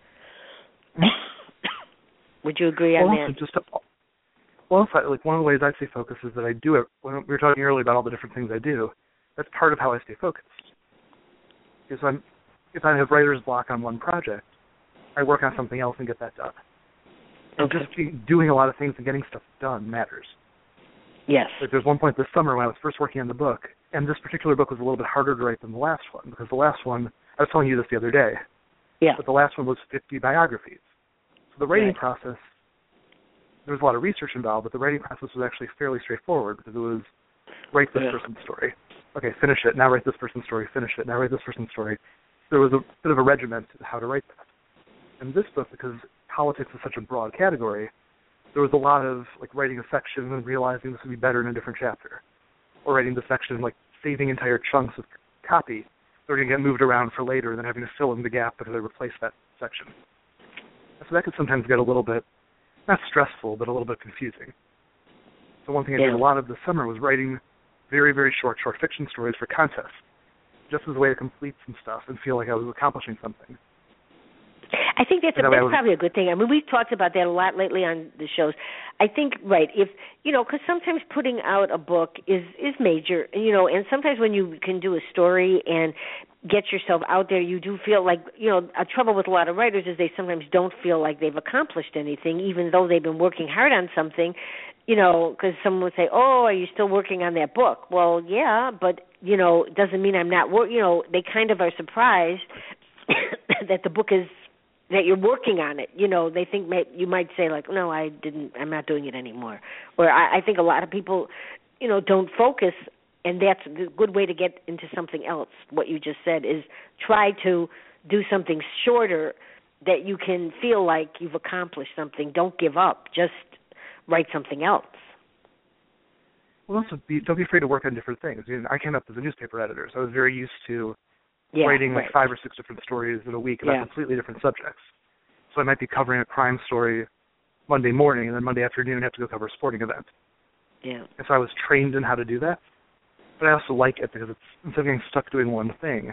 Would you agree on well, that? Just to, Well, like one of the ways I stay focused is that I do it. When we were talking earlier about all the different things I do, that's part of how I stay focused. Because I'm, if I have writer's block on one project, I work on something else and get that done. And Okay. just be doing a lot of things and getting stuff done matters. Yes. Like there's one point this summer when I was first working on the book, and this particular book was a little bit harder to write than the last one, because the last one, I was telling you this the other day, Yeah. but the last one was fifty biographies. So the writing Right. process, there was a lot of research involved, but the writing process was actually fairly straightforward, because it was write this Yeah. person's story. Okay, finish it. Now write this person's story. Finish it. Now write this person's story. There was a bit of a regiment to how to write that. In this book, because politics is such a broad category, there was a lot of like writing a section and realizing this would be better in a different chapter, or writing the section like saving entire chunks of copy that are going to get moved around for later, and then having to fill in the gap because I replaced that section. So that could sometimes get a little bit, not stressful, but a little bit confusing. So one thing I Yeah. did a lot of this summer was writing very, very short, short fiction stories for contests, just as a way to complete some stuff and feel like I was accomplishing something. I think that's, a, And that way I that's was- probably a good thing. I mean, we've talked about that a lot lately on the shows. I think, right, if, you know, because sometimes putting out a book is, is major, you know, and sometimes when you can do a story and get yourself out there, you do feel like, you know, a trouble with a lot of writers is they sometimes don't feel like they've accomplished anything, even though they've been working hard on something, you know, because someone would say, oh, are you still working on that book? Well, yeah, but, you know, it doesn't mean I'm not, wor-, you know, they kind of are surprised that the book is, that you're working on it. You know, they think may, you might say like, no, I didn't, I'm not doing it anymore. Or I, I think a lot of people, you know, don't focus, and that's a good way to get into something else. What you just said is try to do something shorter that you can feel like you've accomplished something. Don't give up. Just write something else. Well, also be, don't be afraid to work on different things. I mean, I came up as a newspaper editor, so I was very used to Yeah, writing like right. five or six different stories in a week about Yeah. completely different subjects. So I might be covering a crime story Monday morning, and then Monday afternoon have to go cover a sporting event. Yeah. And so I was trained in how to do that. But I also like it because it's, instead of getting stuck doing one thing,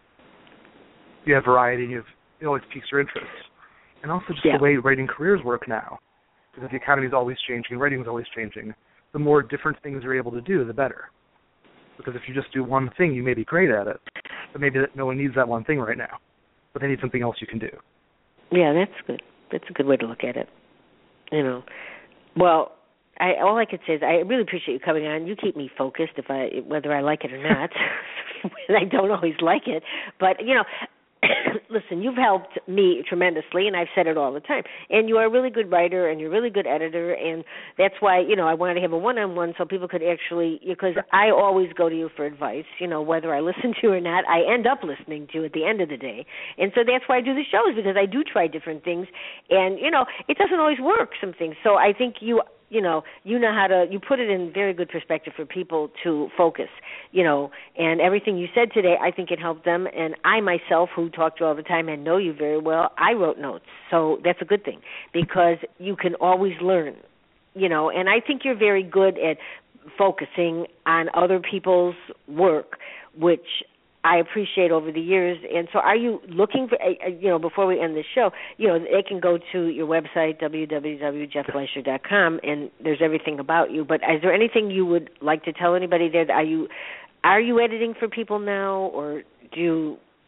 you have variety, you have, it always piques your interest. And also just Yeah. the way writing careers work now, because the economy is always changing, writing is always changing. The more different things you're able to do, the better. Because if you just do one thing, you may be great at it, but maybe that no one needs that one thing right now. But they need something else you can do. Yeah, that's good. That's a good way to look at it. You know, well, I, all I could say is I really appreciate you coming on. You keep me focused, if I whether I like it or not. I don't always like it, but you know, listen, you've helped me tremendously, and I've said it all the time. And you are a really good writer, and you're a really good editor, and that's why, you know, I wanted to have a one-on-one so people could actually, because I always go to you for advice, you know, whether I listen to you or not, I end up listening to you at the end of the day. And so that's why I do the shows, because I do try different things, and, you know, it doesn't always work, some things. So I think you... you know, you know how to, you put it in very good perspective for people to focus, you know, and everything you said today, I think it helped them. And I myself, who talk to you all the time and know you very well, I wrote notes. So that's a good thing, because you can always learn, you know, and I think you're very good at focusing on other people's work, which I appreciate over the years. And so are you looking for, you know, before we end the show, you know, they can go to your website, w w w dot jeff fleischer dot com, and there's everything about you. But is there anything you would like to tell anybody there? Are you are you editing for people now, or do you,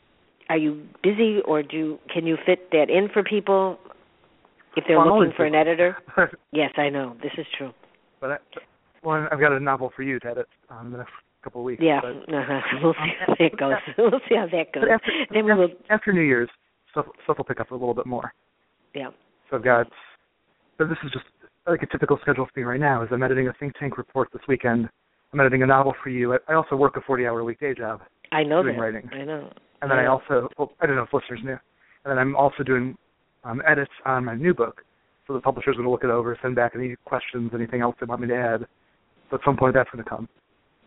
are you busy, or do can you fit that in for people if they're well, looking for an editor? Yes, I know. This is true. But I, well, I've got a novel for you to edit um, the next couple of weeks. Yeah, but, uh-huh. We'll see how that goes. We'll see how that goes. After, then we will... after New Year's, stuff, stuff will pick up a little bit more. Yeah. So I've got, but this is just like a typical schedule for me right now. Is I'm editing a think tank report this weekend. I'm editing a novel for you. I, I also work a forty-hour week day job. I know doing that. writing. I know. And then I, I also, well, I don't know if listeners knew, and then I'm also doing um, edits on my new book. So the publisher's going to look it over, send back any questions, anything else they want me to add. So at some point that's going to come.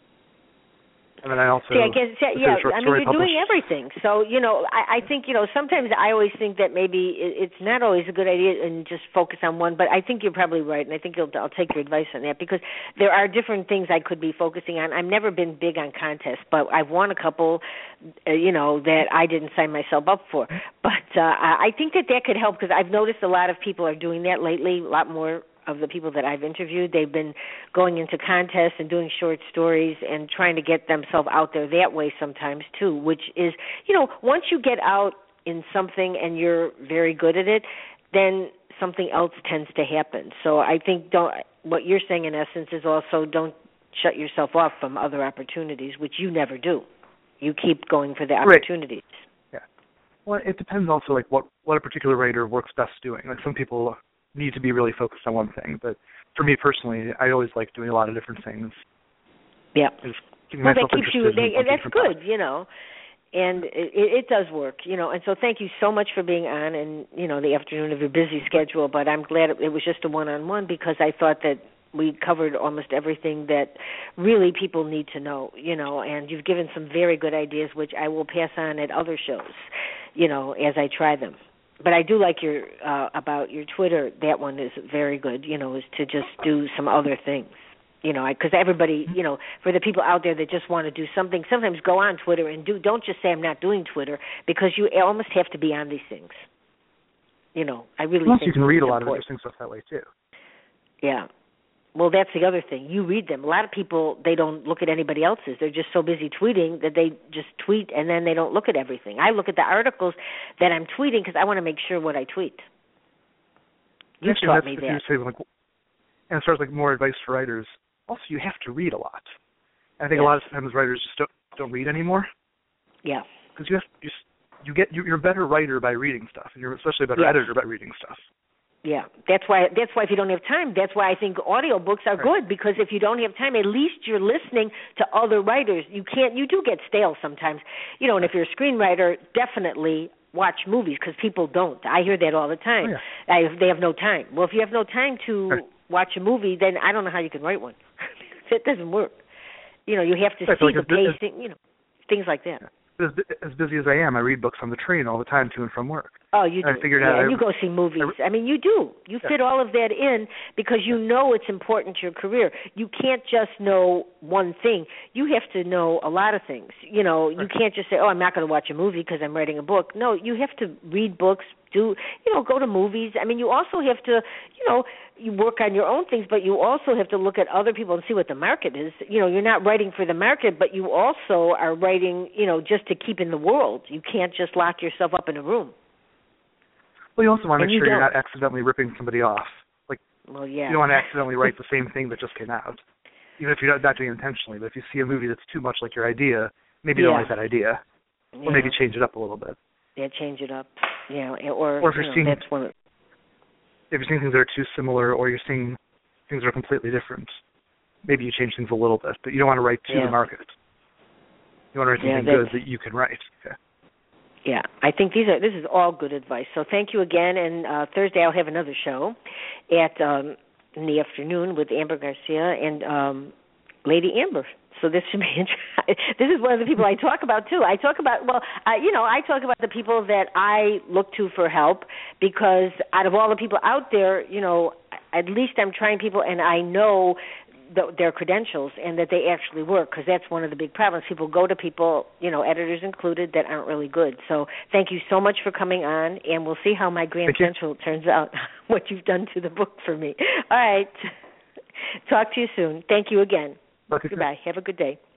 And then I also... See, I guess, yeah, I mean, you're published. doing everything. So, you know, I, I think, you know, sometimes I always think that maybe it, it's not always a good idea and just focus on one, but I think you're probably right, and I think you'll, I'll take your advice on that, because there are different things I could be focusing on. I've never been big on contests, but I've won a couple, uh, you know, that I didn't sign myself up for. But uh, I think that that could help, because I've noticed a lot of people are doing that lately, a lot more of the people that I've interviewed. They've been going into contests and doing short stories and trying to get themselves out there that way sometimes too, which is, you know, once you get out in something and you're very good at it, then something else tends to happen. So I think don't, what you're saying in essence is also don't shut yourself off from other opportunities, which you never do. You keep going for the opportunities. Right. Yeah. Well, it depends also like what, what a particular writer works best doing. Like some people need to be really focused on one thing, but for me personally, I always like doing a lot of different things. Yeah. Well, that keeps you, they, that's good, parts. You know, and it, it does work, you know, and so thank you so much for being on and, you know, the afternoon of your busy schedule, but I'm glad it was just a one-on-one, because I thought that we covered almost everything that really people need to know, you know, and you've given some very good ideas, which I will pass on at other shows, you know, as I try them. But I do like your, uh, about your Twitter, that one is very good, you know, is to just do some other things, you know, because everybody, you know, for the people out there that just want to do something, sometimes go on Twitter and do, don't just say I'm not doing Twitter, because you almost have to be on these things, you know, I really Plus think you can read a lot important. of interesting stuff that way too. Yeah. Well, that's the other thing. You read them. A lot of people, they don't look at anybody else's. They're just so busy tweeting that they just tweet, and then they don't look at everything. I look at the articles that I'm tweeting because I want to make sure what I tweet. You Actually, taught me that. You say, like, and as far as like more advice for writers, also you have to read a lot. And I think yes. a lot of times writers just don't, don't read anymore. Yeah. Because you have you, you get you're a better writer by reading stuff, and you're especially a better yes. editor by reading stuff. Yeah, that's why. That's why if you don't have time, that's why I think audiobooks are right. good, because if you don't have time, at least you're listening to other writers. You can't. You do get stale sometimes, you know. And if you're a screenwriter, definitely watch movies, because people don't. I hear that all the time. Oh, yeah. I, they have no time. Well, if you have no time to right. watch a movie, then I don't know how you can write one. That doesn't work. You know, you have to right, see like the it's, pacing. You know, things like that. Yeah. As, as busy as I am, I read books on the train all the time to and from work. Oh, you do. And I figured yeah, out and I, you go see movies. I, I mean, you do. You yeah. fit all of that in because you know it's important to your career. You can't just know one thing. You have to know a lot of things. You know, you right. can't just say, oh, I'm not going to watch a movie because I'm writing a book. No, you have to read books, do, you know, go to movies. I mean, you also have to, you know, you work on your own things, but you also have to look at other people and see what the market is. You know, you're not writing for the market, but you also are writing, you know, just to keep in the world. You can't just lock yourself up in a room. Well, you also want to make you sure don't. you're not accidentally ripping somebody off. Like, well, yeah. you don't want to accidentally write the same thing that just came out, even if you're not, not doing it intentionally. But if you see a movie that's too much like your idea, maybe you yeah. don't like that idea, yeah. or maybe change it up a little bit. Yeah, change it up. Yeah, or, or if you're you know, seeing, that's one. Of, if you're seeing things that are too similar, or you're seeing things that are completely different, maybe you change things a little bit. But you don't want to write to yeah. the market. You want to write yeah, something good that you can write. Okay. Yeah, I think these are. This is all good advice. So thank you again. And uh, Thursday I'll have another show at um, in the afternoon with Amber Garcia and um, Lady Amber. So this should be interesting. This is one of the people I talk about too. I talk about well, I, you know, I talk about the people that I look to for help, because out of all the people out there, you know, at least I'm trying people, and I know the, their credentials and that they actually work, because that's one of the big problems. People go to people, you know, editors included, that aren't really good. So thank you so much for coming on, and we'll see how my Grand thank Central you. turns out, what you've done to the book for me. All right. Talk to you soon. Thank you again. Okay. Goodbye. Have a good day.